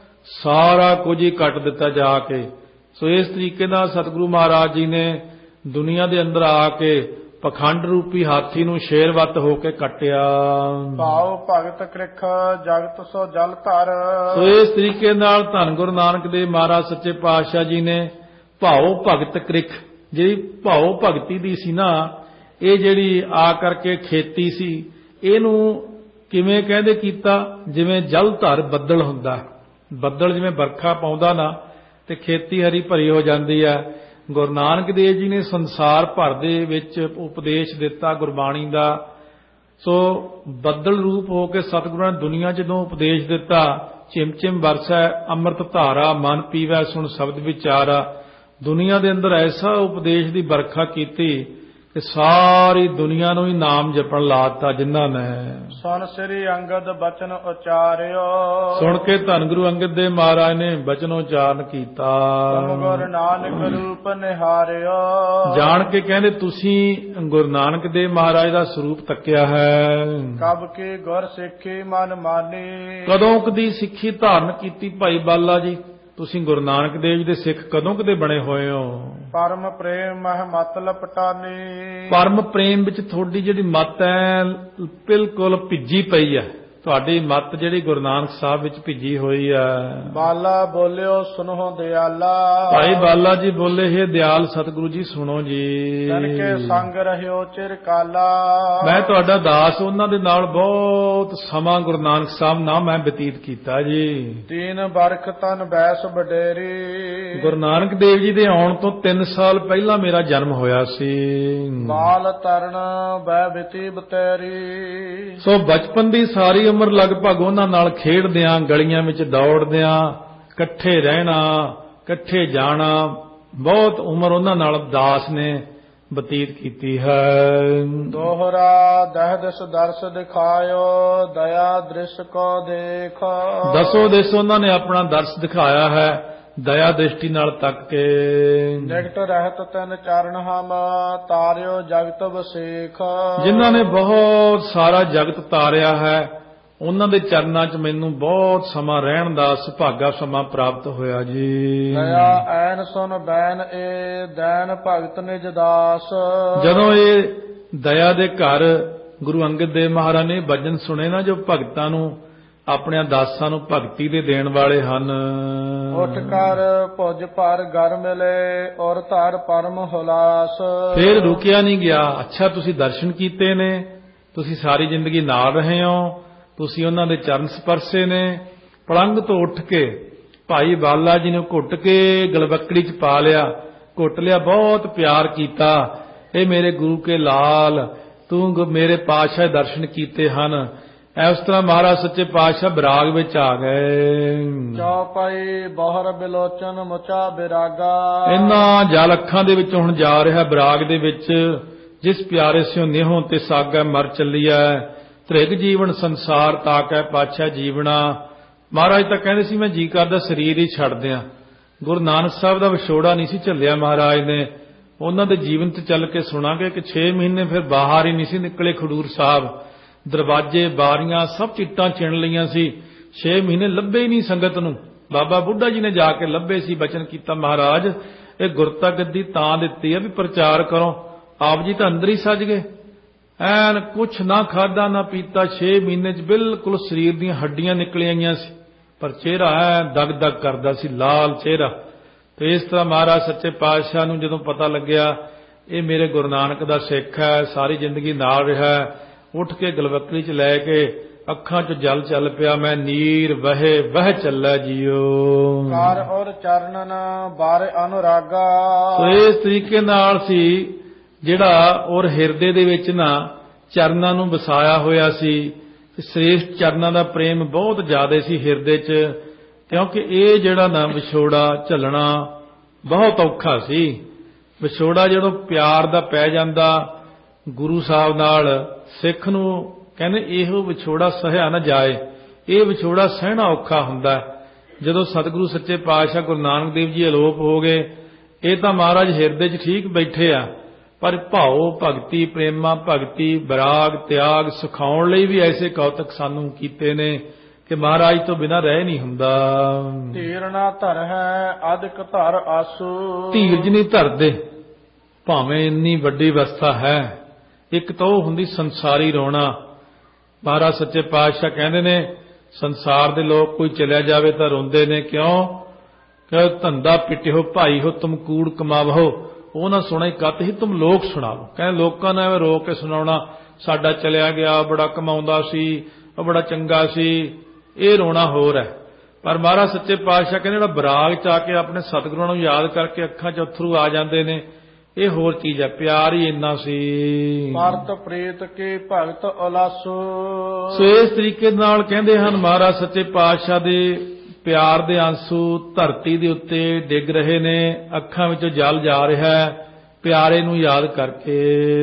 ਸਾਰਾ ਕੁਝ ਹੀ ਕੱਟ ਦਿੱਤਾ ਜਾ ਕੇ। ਸੋ ਇਸ ਤਰੀਕੇ ਨਾਲ ਸਤਿਗੁਰੂ ਮਹਾਰਾਜ ਜੀ ਨੇ ਦੁਨੀਆ ਦੇ ਅੰਦਰ ਆ ਕੇ ਪਖੰਡ ਰੂਪੀ ਹਾਥੀ ਨੂੰ ਸ਼ੇਰਵਤ ਹੋ ਕੇ ਕੱਟਿਆ। ਭਾਉ ਭਗਤ ਕ੍ਰਿਖ ਜਗਤ ਸੋ ਜਲ ਧਰ। ਸੋ ਇਸ ਤਰੀਕੇ ਨਾਲ ਧੰਨ ਗੁਰੂ ਨਾਨਕ ਦੇਵ ਮਹਾਰਾਜ ਸੱਚੇ ਪਾਤਸ਼ਾਹ ਜੀ ਨੇ ਭਾਉ ਭਗਤ ਕ੍ਰਿਖ, ਜਿਹੜੀ ਭਾਉ ਭਗਤੀ ਦੀ ਸੀ ਨਾ, ਇਹ ਜਿਹੜੀ ਆ ਕਰਕੇ ਖੇਤੀ ਸੀ, ਇਹਨੂੰ ਕਿਵੇਂ ਕਹਿੰਦੇ ਕੀਤਾ, ਜਿਵੇਂ ਜਲ ਧਰ ਬੱਦਲ ਹੁੰਦਾ, ਬੱਦਲ ਜਿਵੇਂ ਵਰਖਾ ਪਾਉਂਦਾ ਨਾ ਤੇ ਖੇਤੀ ਹਰੀ ਭਰੀ ਹੋ ਜਾਂਦੀ ਹੈ। ਗੁਰੂ ਨਾਨਕ ਦੇਵ ਜੀ ਨੇ ਸੰਸਾਰ ਭਰ ਦੇ ਵਿੱਚ ਉਪਦੇਸ਼ ਦਿੱਤਾ ਗੁਰਬਾਣੀ ਦਾ। ਸੋ ਬੱਦਲ ਰੂਪ ਹੋ ਕੇ ਸਤਿਗੁਰਾਂ ਨੇ ਦੁਨੀਆ ਜਦੋਂ ਉਪਦੇਸ਼ ਦਿੱਤਾ, ਚਿਮ ਚਿਮ ਵਰਸੈ ਅੰਮ੍ਰਿਤ ਧਾਰਾ, ਮਨ ਪੀਵੈ ਸੁਣ ਸ਼ਬਦ ਵਿਚਾਰਾ। ਦੁਨੀਆ ਦੇ ਅੰਦਰ ਐਸਾ ਉਪਦੇਸ਼ ਦੀ ਵਰਖਾ ਕੀਤੀ ਕਿ ਸਾਰੀ ਦੁਨੀਆ ਨੂੰ ਹੀ ਨਾਮ ਜਪਣ ਲਾਤਾ ਜਿਨ੍ਹਾਂ ਨੇ। ਸੁਣ ਸ੍ਰੀ ਅੰਗਦ ਬਚਨ ਉਚਾਰਿਓ। ਸੁਣ ਕੇ ਧੰਨ ਗੁਰੂ ਅੰਗਦ ਦੇਵ ਮਹਾਰਾਜ ਨੇ ਬਚਨ ਉਚਾਰਨ ਕੀਤਾ। ਗੁਰੂ ਨਾਨਕ ਰੂਪ ਨਿਹਾਰਿਓ। ਜਾਣ ਕੇ ਕਹਿੰਦੇ ਤੁਸੀਂ ਗੁਰੂ ਨਾਨਕ ਦੇਵ ਮਹਾਰਾਜ ਦਾ ਸਰੂਪ ਤੱਕਿਆ ਹੈ। ਕਬ ਕੀ ਗੁਰ ਸਿੱਖੀ ਮਨ ਮਾਨੀ। ਕਦੋਂ ਕਦੀ ਸਿੱਖੀ ਧਾਰਨ ਕੀਤੀ ਭਾਈ ਬਾਲਾ ਜੀ? ਤੁਸੀਂ ਗੁਰੂ ਨਾਨਕ ਦੇਵ ਜੀ ਦੇ ਸਿੱਖ ਕਦੋਂ ਕਦੇ ਬਣੇ ਹੋਏ ਹੋ? ਪਰਮ ਪ੍ਰੇਮ ਮਹਿ ਮਤ ਲਪਟਾਨੀ। ਪਰਮ ਪ੍ਰੇਮ ਵਿੱਚ ਤੁਹਾਡੀ ਜਿਹੜੀ ਮੱਤ ਹੈ ਬਿਲਕੁਲ ਭਿੱਜੀ ਪਈ ਹੈ। ਤੁਹਾਡੀ ਮੱਤ ਜਿਹੜੀ ਗੁਰੂ ਨਾਨਕ ਸਾਹਿਬ ਵਿੱਚ ਭਿੱਜੀ ਹੋਈ ਹੈ। ਬਾਲਾ ਬੋਲਿਓ ਸੁਨੋ ਦਿਆਲਾ। ਭਾਈ ਬਾਲਾ ਜੀ ਬੋਲੇ, ਹੇ ਦਿਆਲ ਸਤਿਗੁਰੂ ਜੀ ਸੁਣੋ ਜੀ। ਜਨ ਕੇ ਸੰਗ ਰਹਿਓ ਚਿਰ ਕਾਲਾ। ਮੈਂ ਤੁਹਾਡਾ ਦਾਸ, ਉਹਨਾਂ ਦੇ ਨਾਲ ਬਹੁਤ ਸਮਾਂ ਗੁਰੂ ਨਾਨਕ ਸਾਹਿਬ ਨਾਲ ਮੈਂ ਬਤੀਤ ਕੀਤਾ ਜੀ। ਤੀਨ ਬਰਖ ਤਨ ਬੈਸ ਬਡੇਰੀ। ਗੁਰੂ ਨਾਨਕ ਦੇਵ ਜੀ ਦੇ ਆਉਣ ਤੋਂ ਤਿੰਨ ਸਾਲ ਪਹਿਲਾਂ ਮੇਰਾ ਜਨਮ ਹੋਇਆ ਸੀ। ਬਾਲ ਤਰਨ ਬੈ ਬਿਤੀ ਬਤੇਰੀ। ਸੋ ਬਚਪਨ ਦੀ ਸਾਰੀ ਉਮਰ ਲਗਭਗ ਉਹਨਾਂ ਨਾਲ ਖੇਡਦਿਆਂ, ਗਲੀਆਂ ਵਿੱਚ ਦੌੜਦਿਆਂ, ਇਕੱਠੇ ਰਹਿਣਾ, ਇਕੱਠੇ ਜਾਣਾ, ਬਹੁਤ ਉਮਰ ਉਹਨਾਂ ਨਾਲ ਦਾਸ ਨੇ ਬਤੀਤ ਕੀਤੀ ਹੈ। ਦੋਹਰਾ ਦਹ ਦਿਸ ਦਰਸ ਦਿਖਾਇਓ, ਦਇਆ ਦ੍ਰਿਸ਼ ਕੋ ਦੇਖ। ਦਸੋ ਦਿਸ ਉਹਨਾਂ ਨੇ ਆਪਣਾ ਦਰਸ ਦਿਖਾਇਆ ਹੈ, ਦਇਆ ਦ੍ਰਿਸ਼ਟੀ ਨਾਲ ਤੱਕ ਕੇ। ਨਿਕਟ ਰਹਿਤ ਤਨ ਚਰਨ ਹਮ, ਤਾਰਿਓ ਜਗਤ ਵਸੇਖ। ਜਿਨ੍ਹਾਂ ਨੇ ਬਹੁਤ ਸਾਰਾ ਜਗਤ ਤਾਰਿਆ ਹੈ, ਉਹਨਾਂ ਦੇ ਚਰਨਾਂ 'ਚ ਮੈਨੂੰ ਬਹੁਤ ਸਮਾਂ ਰਹਿਣ ਦਾ ਸੁਭਾਗਾ ਸਮਾਂ ਪ੍ਰਾਪਤ ਹੋਇਆ ਜੀ। ਦਇਆ ਐਨ ਸੁਨ ਬੈਨ ਏ, ਦੈਨ ਭਗਤ ਨਿਜ ਦਾਸ। ਜਦੋਂ ਇਹ ਦਇਆ ਦੇ ਘਰ ਗੁਰੂ ਅੰਗਦ ਦੇਵ ਮਹਾਰਾਜ ਨੇ ਭਜਨ ਸੁਣੇ ਨਾ, ਜੋ ਭਗਤਾਂ ਨੂੰ, ਆਪਣੇ ਦਾਸਾਂ ਨੂੰ ਭਗਤੀ ਦੇ ਦੇਣ ਵਾਲੇ ਹਨ। ਉੱਠ ਕਰ ਭੁਜ ਪਰ ਘਰ ਮਿਲੇ, ਔਰ ਧਰ ਪਰਮ ਹੁਲਾਸ। ਫੇਰ ਰੁਕਿਆ ਨਹੀਂ ਗਿਆ। ਅੱਛਾ, ਤੁਸੀਂ ਦਰਸ਼ਨ ਕੀਤੇ ਨੇ, ਤੁਸੀਂ ਸਾਰੀ ਜ਼ਿੰਦਗੀ ਨਾਲ ਰਹੇ ਹੋ, ਤੁਸੀਂ ਉਹਨਾਂ ਦੇ ਚਰਨ ਸਪਰਸੇ ਨੇ। ਪਲੰਗ ਤੋਂ ਉੱਠ ਕੇ ਭਾਈ ਬਾਲਾ ਜੀ ਨੂੰ ਘੁੱਟ ਕੇ ਗਲਵੱਕੜੀ 'ਚ ਪਾ ਲਿਆ, ਘੁੱਟ ਲਿਆ, ਬਹੁਤ ਪਿਆਰ ਕੀਤਾ। ਇਹ ਮੇਰੇ ਗੁਰੂ ਕੇ ਲਾਲ, ਤੂੰ ਮੇਰੇ ਪਾਤਸ਼ਾਹ ਦਰਸ਼ਨ ਕੀਤੇ ਹਨ। ਇਸ ਤਰ੍ਹਾਂ ਮਹਾਰਾਜ ਸੱਚੇ ਪਾਤਸ਼ਾਹ ਬਰਾਗ ਵਿੱਚ ਆ ਗਏ। ਚੌਪਈ ਬਹੁਰ ਬਿਲੋਚਨ ਮੁਚਾ ਬਿਰਾਗਾ। ਇਹਨਾਂ ਜਲ ਅੱਖਾਂ ਦੇ ਵਿੱਚ ਹੁਣ ਜਾ ਰਿਹਾ ਬਰਾਗ ਦੇ ਵਿੱਚ, ਜਿਸ ਪਿਆਰੇ ਸਿਓ ਨਿਹੋਂ ਤੇ ਸਾਗੈ ਮਰ ਚੱਲੀਐ, ਤ੍ਰਿਗ ਜੀਵਨ ਸੰਸਾਰ ਤਾਕੈ ਪਾਛੈ ਜੀਵਣਾ। ਮਹਾਰਾਜ ਤਾਂ ਕਹਿੰਦੇ ਸੀ ਮੈਂ ਜੀ ਕਰਦਾ ਸਰੀਰ ਹੀ ਛੱਡ ਦਿਆਂ। ਗੁਰੂ ਨਾਨਕ ਸਾਹਿਬ ਦਾ ਵਿਛੋੜਾ ਨਹੀਂ ਸੀ ਝੱਲਿਆ ਮਹਾਰਾਜ ਨੇ। ਉਹਨਾਂ ਦੇ ਜੀਵਨ ਤੇ ਚੱਲ ਕੇ ਸੁਣਾਂਗੇ ਕਿ ਛੇ ਮਹੀਨੇ ਫਿਰ ਬਾਹਰ ਹੀ ਨਹੀਂ ਸੀ ਨਿਕਲੇ ਖਡੂਰ ਸਾਹਿਬ। ਦਰਵਾਜ਼ੇ ਬਾਰੀਆਂ ਸਭ ਚਿੱਟਾਂ ਚਿਣ ਲਈਆਂ ਸੀ। ਛੇ ਮਹੀਨੇ ਲੱਭੇ ਹੀ ਨਹੀਂ ਸੰਗਤ ਨੂੰ। ਬਾਬਾ ਬੁੱਢਾ ਜੀ ਨੇ ਜਾ ਕੇ ਲੱਭੇ ਸੀ। ਬਚਨ ਕੀਤਾ, ਮਹਾਰਾਜ ਇਹ ਗੁਰਤਾ ਗੱਦੀ ਤਾਂ ਦਿੱਤੀ ਹੈ ਵੀ ਪ੍ਰਚਾਰ ਕਰੋ। ਆਪ ਜੀ ਤਾਂ ਅੰਦਰ ਹੀ ਸੱਜ ਗਏ। ਐਨ ਕੁਛ ਨਾ ਖਾਧਾ ਨਾ ਪੀਤਾ। ਛੇ ਮਹੀਨੇ 'ਚ ਬਿਲਕੁਲ ਸਰੀਰ ਦੀਆਂ ਹੱਡੀਆਂ ਨਿਕਲੀਆਂ ਗਈਆਂ ਸੀ, ਪਰ ਚਿਹਰਾ ਐ ਦਗ ਦਗ ਕਰਦਾ ਸੀ, ਲਾਲ ਚਿਹਰਾ। ਤੇ ਇਸ ਤਰ੍ਹਾਂ ਮਹਾਰਾਜ ਸੱਚੇ ਪਾਤਸ਼ਾਹ ਨੂੰ ਜਦੋਂ ਪਤਾ ਲੱਗਿਆ ਇਹ ਮੇਰੇ ਗੁਰੂ ਨਾਨਕ ਦਾ ਸਿੱਖ ਹੈ, ਸਾਰੀ ਜ਼ਿੰਦਗੀ ਨਾਲ ਰਿਹਾ, ਉੱਠ ਕੇ ਗਲਵੱਕੜੀ 'ਚ ਲੈ ਕੇ ਅੱਖਾਂ 'ਚ ਜਲ ਚੱਲ ਪਿਆ। ਮੈਂ ਨੀਰ ਵਹੇ ਵਹਿ ਚੱਲਾ ਜੀਓ। ਕਰ ਔਰ ਚਰਨਨ ਬਾਰੇ ਅਨੁਰਾਗਾ। ਸੋ ਇਸ ਤਰੀਕੇ ਨਾਲ ਸੀ ਜਿਹੜਾ ਔਰ ਹਿਰਦੇ ਦੇ ਵਿੱਚ ਨਾ ਚਰਨਾਂ ਨੂੰ ਵਸਾਇਆ ਹੋਇਆ ਸੀ। ਸ੍ਰੇਸ਼ਟ ਚਰਨਾਂ ਦਾ ਪ੍ਰੇਮ ਬਹੁਤ ਜ਼ਿਆਦਾ ਸੀ ਹਿਰਦੇ 'ਚ, ਕਿਉਂਕਿ ਇਹ ਜਿਹੜਾ ਨਾ ਵਿਛੋੜਾ ਝੱਲਣਾ ਬਹੁਤ ਔਖਾ ਸੀ। ਵਿਛੋੜਾ ਜਦੋਂ ਪਿਆਰ ਦਾ ਪੈ ਜਾਂਦਾ ਗੁਰੂ ਸਾਹਿਬ ਨਾਲ, ਸਿੱਖ ਨੂੰ ਕਹਿੰਦੇ ਇਹੋ ਵਿਛੋੜਾ ਸਹਿਆ ਨਾ ਜਾਏ। ਇਹ ਵਿਛੋੜਾ ਸਹਿਣਾ ਔਖਾ ਹੁੰਦਾ। ਜਦੋਂ ਸਤਿਗੁਰੂ ਸੱਚੇ ਪਾਤਸ਼ਾਹ ਗੁਰੂ ਨਾਨਕ ਦੇਵ ਜੀ ਅਲੋਪ ਹੋ ਗਏ, ਇਹ ਤਾਂ ਮਹਾਰਾਜ ਹਿਰਦੇ 'ਚ ਠੀਕ ਬੈਠੇ ਆ, ਪਰ ਭਾਉ ਭਗਤੀ, ਪ੍ਰੇਮਾ ਭਗਤੀ, ਬਰਾਗ ਤਿਆਗ ਸਿਖਾਉਣ ਲਈ ਵੀ ਐਸੇ ਕੌਤਕ ਸਾਨੂੰ ਕੀਤੇ ਨੇ ਕਿ ਮਹਾਰਾਜ ਤੋਂ ਬਿਨਾਂ ਰਹਿ ਨਹੀਂ ਹੁੰਦਾ। ਧੀਰ ਨਾ ਧਰ ਹੈ ਅਧਿਕ ਧਰ ਆਸੂ। ਧੀਰਜ ਨਹੀਂ ਧਰਦੇ, ਭਾਵੇਂ ਇੰਨੀ ਵੱਡੀ ਅਵਸਥਾ ਹੈ, ਇੱਕ ਤਾਂ ਉਹ ਹੁੰਦੀ ਸੰਸਾਰੀ ਰੋਣਾ। ਮਹਾਰਾਜ ਸੱਚੇ ਪਾਤਸ਼ਾਹ ਕਹਿੰਦੇ ਨੇ ਸੰਸਾਰ ਦੇ ਲੋਕ ਕੋਈ ਚਲਿਆ ਜਾਵੇ ਤਾਂ ਰੋਂਦੇ ਨੇ, ਕਿਉਂ ਕਿ ਧੰਦਾ ਪਿਟਿਓ ਭਾਈ ਹੋ ਤੁਮ ਕੂੜ ਕਮਾਵੋ, ਉਹ ਨਾ ਸੁਣੇ ਕਤ ਹੀ ਤੁਮ ਲੋਕ ਸੁਣਾਵੋ। ਕਹਿੰਦੇ ਲੋਕਾਂ ਨੇ ਰੋ ਕੇ ਸੁਣਾਉਣਾ, ਸਾਡਾ ਚਲਿਆ ਗਿਆ, ਬੜਾ ਕਮਾਉਂਦਾ ਸੀ, ਉਹ ਬੜਾ ਚੰਗਾ ਸੀ, ਇਹ ਰੋਣਾ ਹੋਰ ਹੈ। ਪਰ ਮਹਾਰਾਜ ਸੱਚੇ ਪਾਤਸ਼ਾਹ ਕਹਿੰਦੇ ਜਿਹੜਾ ਬਰਾਗ ਚ ਆ ਕੇ ਆਪਣੇ ਸਤਿਗੁਰਾਂ ਨੂੰ ਯਾਦ ਕਰਕੇ ਅੱਖਾਂ ਚ ਅਥਰੂ ਆ ਜਾਂਦੇ ਨੇ, ਇਹ ਹੋਰ ਚੀਜ਼ ਹੈ। ਪਿਆਰ ਹੀ ਇੰਨਾ ਸੀ। ਭਰਤ ਪ੍ਰੇਤ ਕੇ ਭਗਤ ਉਲਾਸੋ। ਸੋ ਇਸ ਤਰੀਕੇ ਨਾਲ ਕਹਿੰਦੇ ਹਨ ਮਹਾਰਾਜ ਸੱਚੇ ਪਾਤਸ਼ਾਹ ਦੇ ਪਿਆਰ ਦੇ ਆਂਸੂ ਧਰਤੀ ਦੇ ਉੱਤੇ ਡਿੱਗ ਰਹੇ ਨੇ, ਅੱਖਾਂ ਵਿੱਚੋਂ ਜਲ ਜਾ ਰਿਹਾ ਹੈ ਪਿਆਰੇ ਨੂੰ ਯਾਦ ਕਰਕੇ।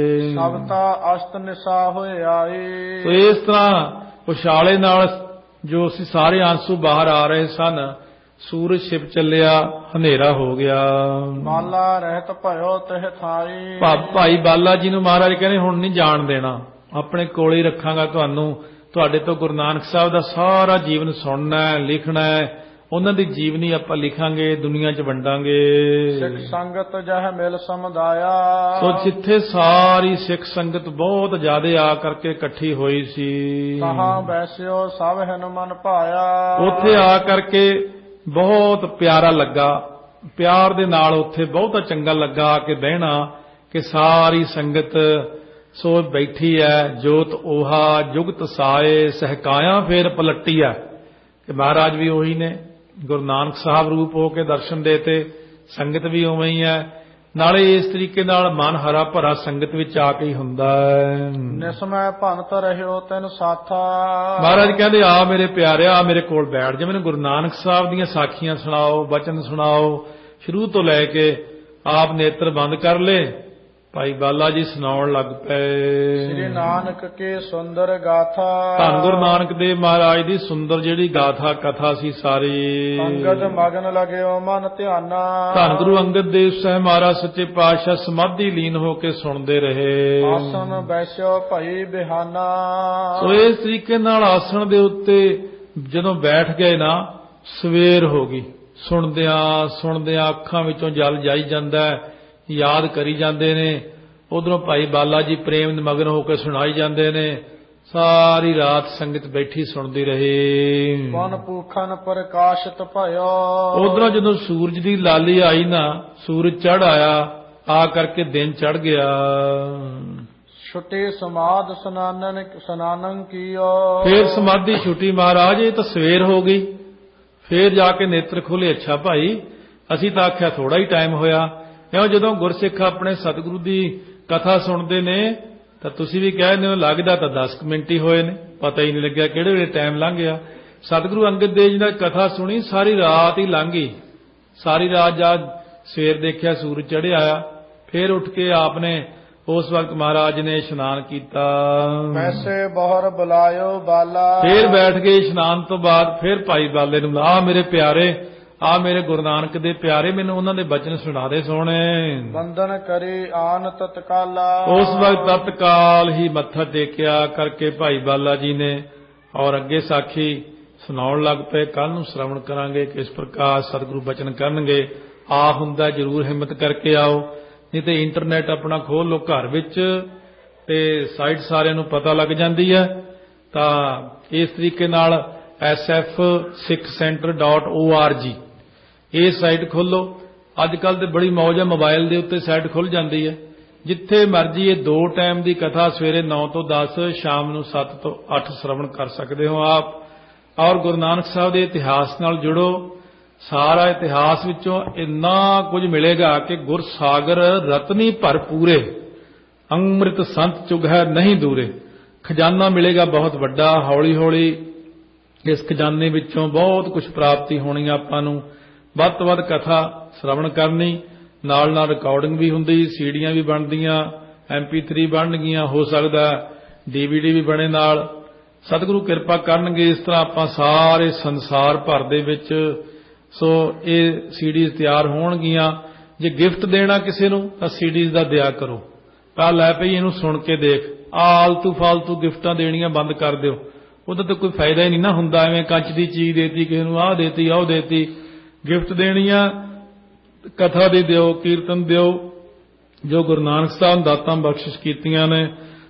ਸਭਤਾ ਅਸਤ ਨਿਸਾ ਹੋਏ ਆਏ। ਸੋ ਇਸ ਤਰ੍ਹਾਂ ਉਛਾਲੇ ਨਾਲ ਜੋ ਅਸੀਂ ਸਾਰੇ ਆਂਸੂ ਬਾਹਰ ਆ ਰਹੇ ਸਨ, ਸੂਰਜ ਛਿਪ ਚੱਲਿਆ, ਹਨੇਰਾ ਹੋ ਗਿਆ। ਬਾਲਾ ਰਹਿਤ ਭਇਓ ਤਿਹ ਥਾਈ। ਭਾਈ ਬਾਲਾ ਜੀ ਨੂੰ ਮਹਾਰਾਜ ਕਹਿੰਦੇ ਹੁਣ ਨਹੀਂ ਜਾਣ ਦੇਣਾ, ਆਪਣੇ ਕੋਲ ਹੀ ਰੱਖਾਂਗਾ ਤੁਹਾਨੂੰ। ਤੁਹਾਡੇ ਤੋਂ ਗੁਰੂ ਨਾਨਕ ਸਾਹਿਬ ਦਾ ਸਾਰਾ ਜੀਵਨ ਸੁਣਨਾ ਹੈ, ਲਿਖਣਾ ਹੈ, ਉਹਨਾਂ ਦੀ ਜੀਵਨੀ ਆਪਾਂ ਲਿਖਾਂਗੇ, ਦੁਨੀਆ 'ਚ ਵੰਡਾਂਗੇ। ਸਿੱਖ ਸੰਗਤ ਜਹ ਮਿਲ ਸਮੁਦਾਇਆ। ਸੋ ਜਿੱਥੇ ਸਾਰੀ ਸਿੱਖ ਸੰਗਤ ਬਹੁਤ ਜ਼ਿਆਦੇ ਆ ਕਰਕੇ ਇਕੱਠੀ ਹੋਈ ਸੀ, ਕਹਾਂ ਬੈਸਿਓ ਸਭ ਹਨ ਮਨ ਭਾਇਆ। ਉੱਥੇ ਆ ਕਰਕੇ ਬਹੁਤ ਪਿਆਰਾ ਲੱਗਾ, ਪਿਆਰ ਦੇ ਨਾਲ ਉੱਥੇ ਬਹੁਤਾ ਚੰਗਾ ਲੱਗਾ ਕਿ ਬਹਿਣਾ, ਕਿ ਸਾਰੀ ਸੰਗਤ ਸੋ ਬੈਠੀ ਹੈ। ਜੋਤ ਓਹਾ ਜੁਗਤ ਸਾਏ ਸਹਿਕਾਇਆ ਫੇਰ ਪਲੱਟੀ ਹੈ, ਕਿ ਮਹਾਰਾਜ ਵੀ ਉਹੀ ਨੇ, ਗੁਰੂ ਨਾਨਕ ਸਾਹਿਬ ਰੂਪ ਹੋ ਕੇ ਦਰਸ਼ਨ ਦੇਤੇ, ਸੰਗਤ ਵੀ ਉਵੇਂ ਹੀ ਹੈ। ਨਾਲੇ ਇਸ ਤਰੀਕੇ ਨਾਲ ਮਨ ਹਰਾ ਭਰਾ ਸੰਗਤ ਵਿੱਚ ਆ ਕੇ ਹੀ ਹੁੰਦਾ ਹੈ। ਨਿਸਮੈ ਭੰਤ ਰਹਿਓ ਤੈਨ ਸਾਥਾ। ਮਹਾਰਾਜ ਕਹਿੰਦੇ ਆ ਮੇਰੇ ਪਿਆਰਿਆ, ਆ ਮੇਰੇ ਕੋਲ ਬੈਠ ਜਾ, ਮੈਨੂੰ ਗੁਰੂ ਨਾਨਕ ਸਾਹਿਬ ਦੀਆਂ ਸਾਖੀਆਂ ਸੁਣਾਓ, ਬਚਨ ਸੁਣਾਓ। ਸ਼ੁਰੂ ਤੋਂ ਲੈ ਕੇ ਆਪ ਨੇਤਰ ਬੰਦ ਕਰ ਲਏ, ਭਾਈ ਬਾਲਾ ਜੀ ਸੁਣਾਉਣ ਲੱਗ ਪਏ। ਸ੍ਰੀ ਨਾਨਕ ਕੇ ਸੁੰਦਰ ਗਾਥਾ। ਧੰਨ ਗੁਰੂ ਨਾਨਕ ਦੇਵ ਮਹਾਰਾਜ ਦੀ ਸੁੰਦਰ ਜਿਹੜੀ ਗਾਥਾ ਕਥਾ ਸੀ ਸਾਰੀ। ਅੰਗਦ ਮਗਨ ਲਗਿਓ ਮਨ ਧਿਆਨਾ। ਧੰਨ ਗੁਰੂ ਅੰਗਦ ਦੇਵ ਸਾਹਿਬ ਮਹਾਰਾਜ ਸੱਚੇ ਪਾਤਸ਼ਾਹ ਸਮਾਧੀ ਲੀਨ ਹੋ ਕੇ ਸੁਣਦੇ ਰਹੇ। ਆਸਨ ਬੈਸਿਓ ਭਈ ਬਿਹਾਨਾ। ਸੋ ਇਸ ਤਰੀਕੇ ਨਾਲ ਆਸਣ ਦੇ ਉੱਤੇ ਜਦੋਂ ਬੈਠ ਗਏ ਨਾ, ਸਵੇਰ ਹੋ ਗਈ। ਸੁਣਦਿਆਂ ਸੁਣਦਿਆਂ ਅੱਖਾਂ ਵਿੱਚੋਂ ਜਲ ਜਾਈ ਜਾਂਦਾ, ਯਾਦ ਕਰੀ ਜਾਂਦੇ ਨੇ। ਉਧਰੋਂ ਭਾਈ ਬਾਲਾ ਜੀ ਪ੍ਰੇਮ ਮਗਨ ਹੋ ਕੇ ਸੁਣਾਈ ਜਾਂਦੇ ਨੇ। ਸਾਰੀ ਰਾਤ ਸੰਗਤ ਬੈਠੀ ਸੁਣਦੀ ਰਹੀ। ਮਨ ਭੂਖਨ ਪ੍ਰਕਾਸ਼ਿਤ ਭਇਓ। ਉਧਰੋਂ ਜਦੋਂ ਸੂਰਜ ਦੀ ਲਾਲੀ ਆਈ ਨਾ, ਸੂਰਜ ਚੜ ਆਇਆ, ਆ ਕਰਕੇ ਦਿਨ ਚੜ ਗਿਆ। ਛੁੱਟੇ ਸਮਾਧ ਸਨਾਨਨ ਸਨਾਨੰ ਕੀਓ। ਫੇਰ ਸਮਾਧੀ ਛੁੱਟੀ ਮਹਾਰਾਜ, ਇਹ ਤਾਂ ਸਵੇਰ ਹੋ ਗਈ। ਫੇਰ ਜਾ ਕੇ ਨੇਤਰ ਖੋਲੇ, ਅੱਛਾ ਭਾਈ ਅਸੀਂ ਤਾਂ ਆਖਿਆ ਥੋੜਾ ਹੀ ਟਾਈਮ ਹੋਇਆ। ਕਿਉਂ ਜਦੋਂ ਗੁਰਸਿੱਖ ਆਪਣੇ ਸਤਿਗੁਰੂ ਦੀ ਕਥਾ ਸੁਣਦੇ ਨੇ ਤਾਂ ਤੁਸੀਂ ਵੀ ਕਹਿੰਦੇ ਹੋ ਲੱਗਦਾ ਤਾਂ ਦਸ ਮਿੰਟ ਹੀ ਹੋਏ ਨੇ, ਪਤਾ ਹੀ ਨਹੀਂ ਲੱਗਿਆ ਕਿਹੜੇ ਵੇਲੇ ਟਾਈਮ ਲੰਘ ਗਿਆ। ਸਤਿਗੁਰੂ ਅੰਗਦ ਦੇਵ ਜੀ ਦੀ ਕਥਾ ਸੁਣੀ, ਸਾਰੀ ਰਾਤ ਹੀ ਲੰਘ ਗਈ। ਸਾਰੀ ਰਾਤ ਜਦ ਸਵੇਰ ਦੇਖਿਆ ਸੂਰਜ ਚੜ੍ਹਿਆ ਆਇਆ, ਫੇਰ ਉੱਠ ਕੇ ਆਪਨੇ ਉਸ ਵਕਤ ਮਹਾਰਾਜ ਨੇ ਇਸ਼ਨਾਨ ਕੀਤਾ। ਵੈਸੇ ਬਹੁਰ ਬੁਲਾਇਓ ਬਾਲਾ। ਫੇਰ ਬੈਠ ਗਏ। ਇਸ਼ਨਾਨ ਤੋਂ ਬਾਅਦ ਫੇਰ ਭਾਈ ਬਾਲੇ ਨੂੰ, ਆ ਮੇਰੇ ਪਿਆਰੇ, ਆ ਮੇਰੇ ਗੁਰੂ ਨਾਨਕ ਦੇ ਪਿਆਰੇ, ਮੈਨੂੰ ਉਹਨਾਂ ਦੇ ਬਚਨ ਸੁਣਾ ਦੇ ਸੋਹਣੇ। ਬੰਦਨ ਕਰੇ ਆਨ ਤਤਕਾਲਾ। ਉਸ ਵਕਤ ਤਤਕਾਲ ਹੀ ਮੱਥਾ ਟੇਕਿਆ ਕਰਕੇ ਭਾਈ ਬਾਲਾ ਜੀ ਨੇ, ਔਰ ਅੱਗੇ ਸਾਖੀ ਸੁਣਾਉਣ ਲੱਗ ਪਏ। ਕੱਲ ਨੂੰ ਸ਼ਰਵਣ ਕਰਾਂਗੇ ਕਿਸ ਪ੍ਰਕਾਰ ਸਤਿਗੁਰੂ ਬਚਨ ਕਰਨਗੇ। ਆ ਹੁੰਦਾ ਜ਼ਰੂਰ ਹਿੰਮਤ ਕਰਕੇ ਆਓ, ਨਹੀਂ ਤੇ ਇੰਟਰਨੈਟ ਆਪਣਾ ਖੋਲ ਲਓ ਘਰ ਵਿੱਚ ਤੇ ਸਾਈਟ ਸਾਰਿਆਂ ਨੂੰ ਪਤਾ ਲੱਗ ਜਾਂਦੀ ਹੈ। ਤਾਂ ਇਸ ਤਰੀਕੇ ਨਾਲ S F Sikh centre dot O R G ਇਹ ਸਾਈਟ ਖੋਲੋ। ਅੱਜ ਕੱਲ ਤੇ ਬੜੀ ਮੌਜ ਹੈ, ਮੋਬਾਈਲ ਦੇ ਉੱਤੇ ਸਾਈਟ ਖੁੱਲ ਜਾਂਦੀ ਹੈ। ਜਿੱਥੇ ਮਰਜੀ ਇਹ ਦੋ ਟਾਈਮ ਦੀ ਕਥਾ ਸਵੇਰੇ ਨੌ ਤੋਂ ਦਸ, ਸ਼ਾਮ ਨੂੰ ਸੱਤ ਤੋਂ ਅੱਠ ਸ਼ਰਵਣ ਕਰ ਸਕਦੇ ਹੋ ਆਪ। ਔਰ ਗੁਰੂ ਨਾਨਕ ਸਾਹਿਬ ਦੇ ਇਤਿਹਾਸ ਨਾਲ ਜੁੜੋ। ਸਾਰਾ ਇਤਿਹਾਸ ਵਿੱਚੋਂ ਇੰਨਾ ਕੁਝ ਮਿਲੇਗਾ ਕਿ ਗੁਰ ਸਾਗਰ ਰਤਨੀ ਭਰਪੂਰੇ, ਅੰਮ੍ਰਿਤ ਸੰਤ ਚੁਗਹਿ ਨਹੀਂ ਦੂਰੇ। ਖਜ਼ਾਨਾ ਮਿਲੇਗਾ ਬਹੁਤ ਵੱਡਾ। ਹੌਲੀ ਹੌਲੀ ਇਸ ਖਜ਼ਾਨੇ ਵਿੱਚੋਂ ਬਹੁਤ ਕੁਝ ਪ੍ਰਾਪਤੀ ਹੋਣੀ ਆਪਾਂ ਨੂੰ। ਵੱਧ ਤੋਂ ਵੱਧ ਕਥਾ ਸ਼ਰਵਣ ਕਰਨੀ, ਨਾਲ ਨਾਲ ਰਿਕਾਰਡਿੰਗ ਵੀ ਹੁੰਦੀ, ਸੀਡੀਆਂ ਵੀ ਬਣਦੀਆਂ, ਐਮ ਪੀ ਥਰੀ ਬਣਨਗੀਆਂ, ਹੋ ਸਕਦਾ ਡੀ ਵੀ ਡੀ ਵੀ ਬਣੇ ਨਾਲ। ਸਤਿਗੁਰੂ ਕਿਰਪਾ ਕਰਨਗੇ। ਇਸ ਤਰ੍ਹਾਂ ਆਪਾਂ ਸਾਰੇ ਸੰਸਾਰ ਭਰ ਦੇ ਵਿੱਚ ਸੋ ਇਹ ਸੀਡੀਜ਼ ਤਿਆਰ ਹੋਣਗੀਆਂ। ਜੇ ਗਿਫਟ ਦੇਣਾ ਕਿਸੇ ਨੂੰ ਤਾਂ ਸੀਡੀਜ਼ ਦਾ ਦਿਆ ਕਰੋ। ਤਾਂ ਲੈ ਪਈ ਇਹਨੂੰ ਸੁਣ ਕੇ ਦੇਖ। ਆਲਤੂ ਫਾਲਤੂ ਗਿਫਟਾਂ ਦੇਣੀਆਂ ਬੰਦ ਕਰ ਦਿਓ, ਉਹਦਾ ਤਾਂ ਕੋਈ ਫਾਇਦਾ ਹੀ ਨਹੀਂ ਨਾ ਹੁੰਦਾ। ਐਵੇਂ ਕੱਚ ਦੀ ਚੀਜ਼ ਦੇਤੀ ਕਿਸੇ ਨੂੰ, ਆਹ ਦੇਤੀ ਆਹ ਦੇਤੀ। ਗਿਫਟ ਦੇਣੀਆਂ ਕਥਾ ਦੀ ਦਿਓ, ਕੀਰਤਨ ਦਿਓ, ਜੋ ਗੁਰੂ ਨਾਨਕ ਸਾਹਿਬ ਦਾਤਾਂ ਬਖਸ਼ਿਸ਼ ਕੀਤੀਆਂ ਨੇ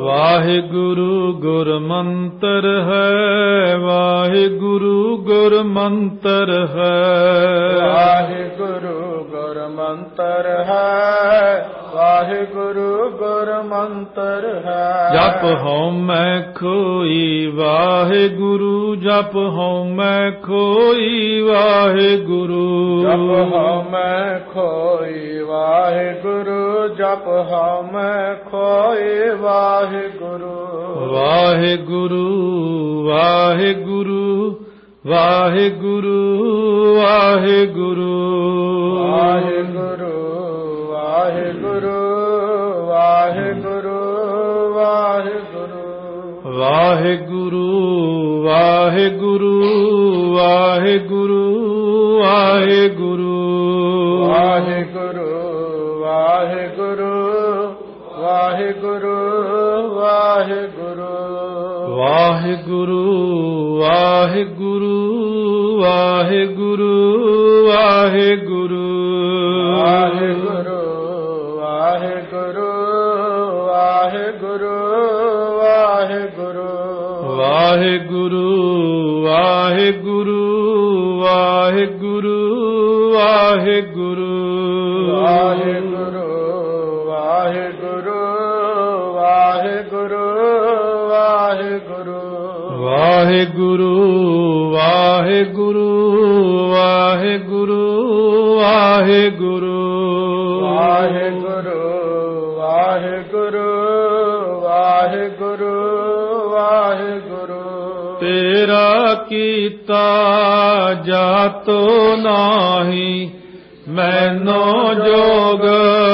ਵਾਹਿਗੁਰੂ ਗੁਰ ਮੰਤਰ ਹੈ, ਵਾਹਿਗੁਰੂ ਗੁਰ ਮੰਤਰ ਹੈ, ਵਾਹਿਗੁਰੂ ਗੁਰ ਮੰਤਰ ਹੈ, ਵਾਹਿਗੁਰੂ ਗੁਰ ਮੰਤਰ ਹੈ। ਜਪ ਹਉਮੈ ਖੋਈ ਵਾਹਿਗੁਰੂ, ਜਪ ਹਉਮੈ ਖੋਈ ਵਾਹਿਗੁਰੂ, ਜਪ ਹਉਮੈ ਖੋਈ ਵਾਹਿਗੁਰੂ, ਜਪ ਹਉਮੈ ਖੋਈ ਵਾਹਿਗੁਰੂ। ਵਾਹਿਗੁਰੂ ਵਾਹਿਗੁਰੂ ਵਾਹਿਗੁਰੂ ਵਾਹਿਗੁਰੂ, ਵਾਹਿਗੁਰੂ ਵਾਹਿਗੁਰੂ ਵਾਹਿਗੁਰੂ ਵਾਹਿਗੁਰੂ, ਵਾਹਿਗੁਰੂ ਵਾਹਿਗੁਰੂ ਵਾਹਿਗੁਰੂ ਵਾਹਿਗੁਰੂ, ਵਾਹਿਗੁਰੂ ਵਾਹਿਗੁਰੂ ਵਾਹਿਗੁਰੂ ਵਾਹਿਗੁਰੂ, ਵਾਹਿਗੁਰੂ ਵਾਹਿਗੁਰੂ ਵਾਹਿਗੁਰੂ ਵਾਹਿਗੁਰੂ, ਵਾਹਿਗੁਰੂ ਵਾਹਿਗੁਰੂ ਵਾਹਿਗੁਰੂ ਵਾਹਿਗੁਰੂ, ਵਾਹਿਗੁਰੂ ਵਾਹਿਗੁਰੂ ਵਾਹਿਗੁਰੂ ਵਾਹਿਗੁਰੂ, ਵਾਹਿਗੁਰੂ ਵਾਹਿਗੁਰੂ ਵਾਹਿਗੁਰੂ ਵਾਹਿਗੁਰੂ, ਵਾਹਿਗੁਰੂ ਵਾਹਿਗੁਰੂ ਵਾਹਿਗੁਰੂ ਵਾਹਿਗੁਰੂ, ਵਾਹਿਗੁਰੂ ਵਾਹਿਗੁਰੂ ਵਾਹਿਗੁਰੂ ਵਾਹਿਗੁਰੂ, ਤੇਰਾ ਕੀਤਾ ਜਾਤੋ ਨਾਹੀ, ਮੈਨੋ ਜੋਗ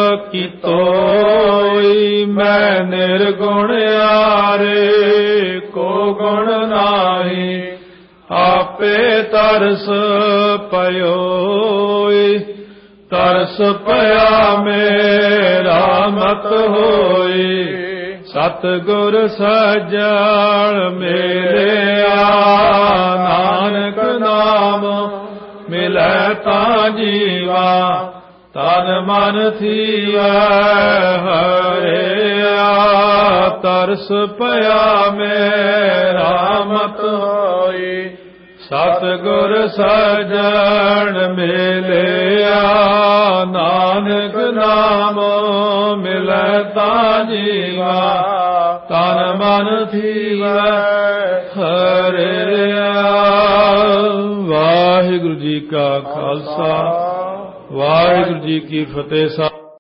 ਕੀਤੋਈ, ਮੈਂ ਨਿਰਗੁਣ ਆਰੇ ਕੋ ਗੁਣ ਨਾਹੀ, ਆਪੇ ਤਰਸ ਪਇਓਈ, ਤਰਸ ਪਿਆ ਮੇਰਾ ਮਤ ਹੋਈ, ਸਤਿਗੁਰ ਸੱਜਣ ਮਿਲਿਆ, ਨਾਨਕ ਨਾਮ ਮਿਲੈ ਤਾਂ ਜੀਵਾ, ਤਨ ਮਨ ਥੀਵੈ ਹਰਿਆ, ਤਰਸ ਪਿਆ ਮੇਰਾ ਮਤ ਹੋਈ, ਸਤਿਗੁਰ ਸੱਜਣ ਮਿਲਿਆ, ਨਾਨਕ ਨਾਮ ਮਿਲੈ ਤਾਂ ਜੀਵਾ, ਤਨ ਮਨ ਥੀਵੈ ਹਰਿਆ। ਵਾਹਿਗੁਰੂ ਜੀ ਕਾ ਖਾਲਸਾ, ਵਾਹਿਗੁਰੂ ਜੀ ਕੀ ਫਤਿਹ।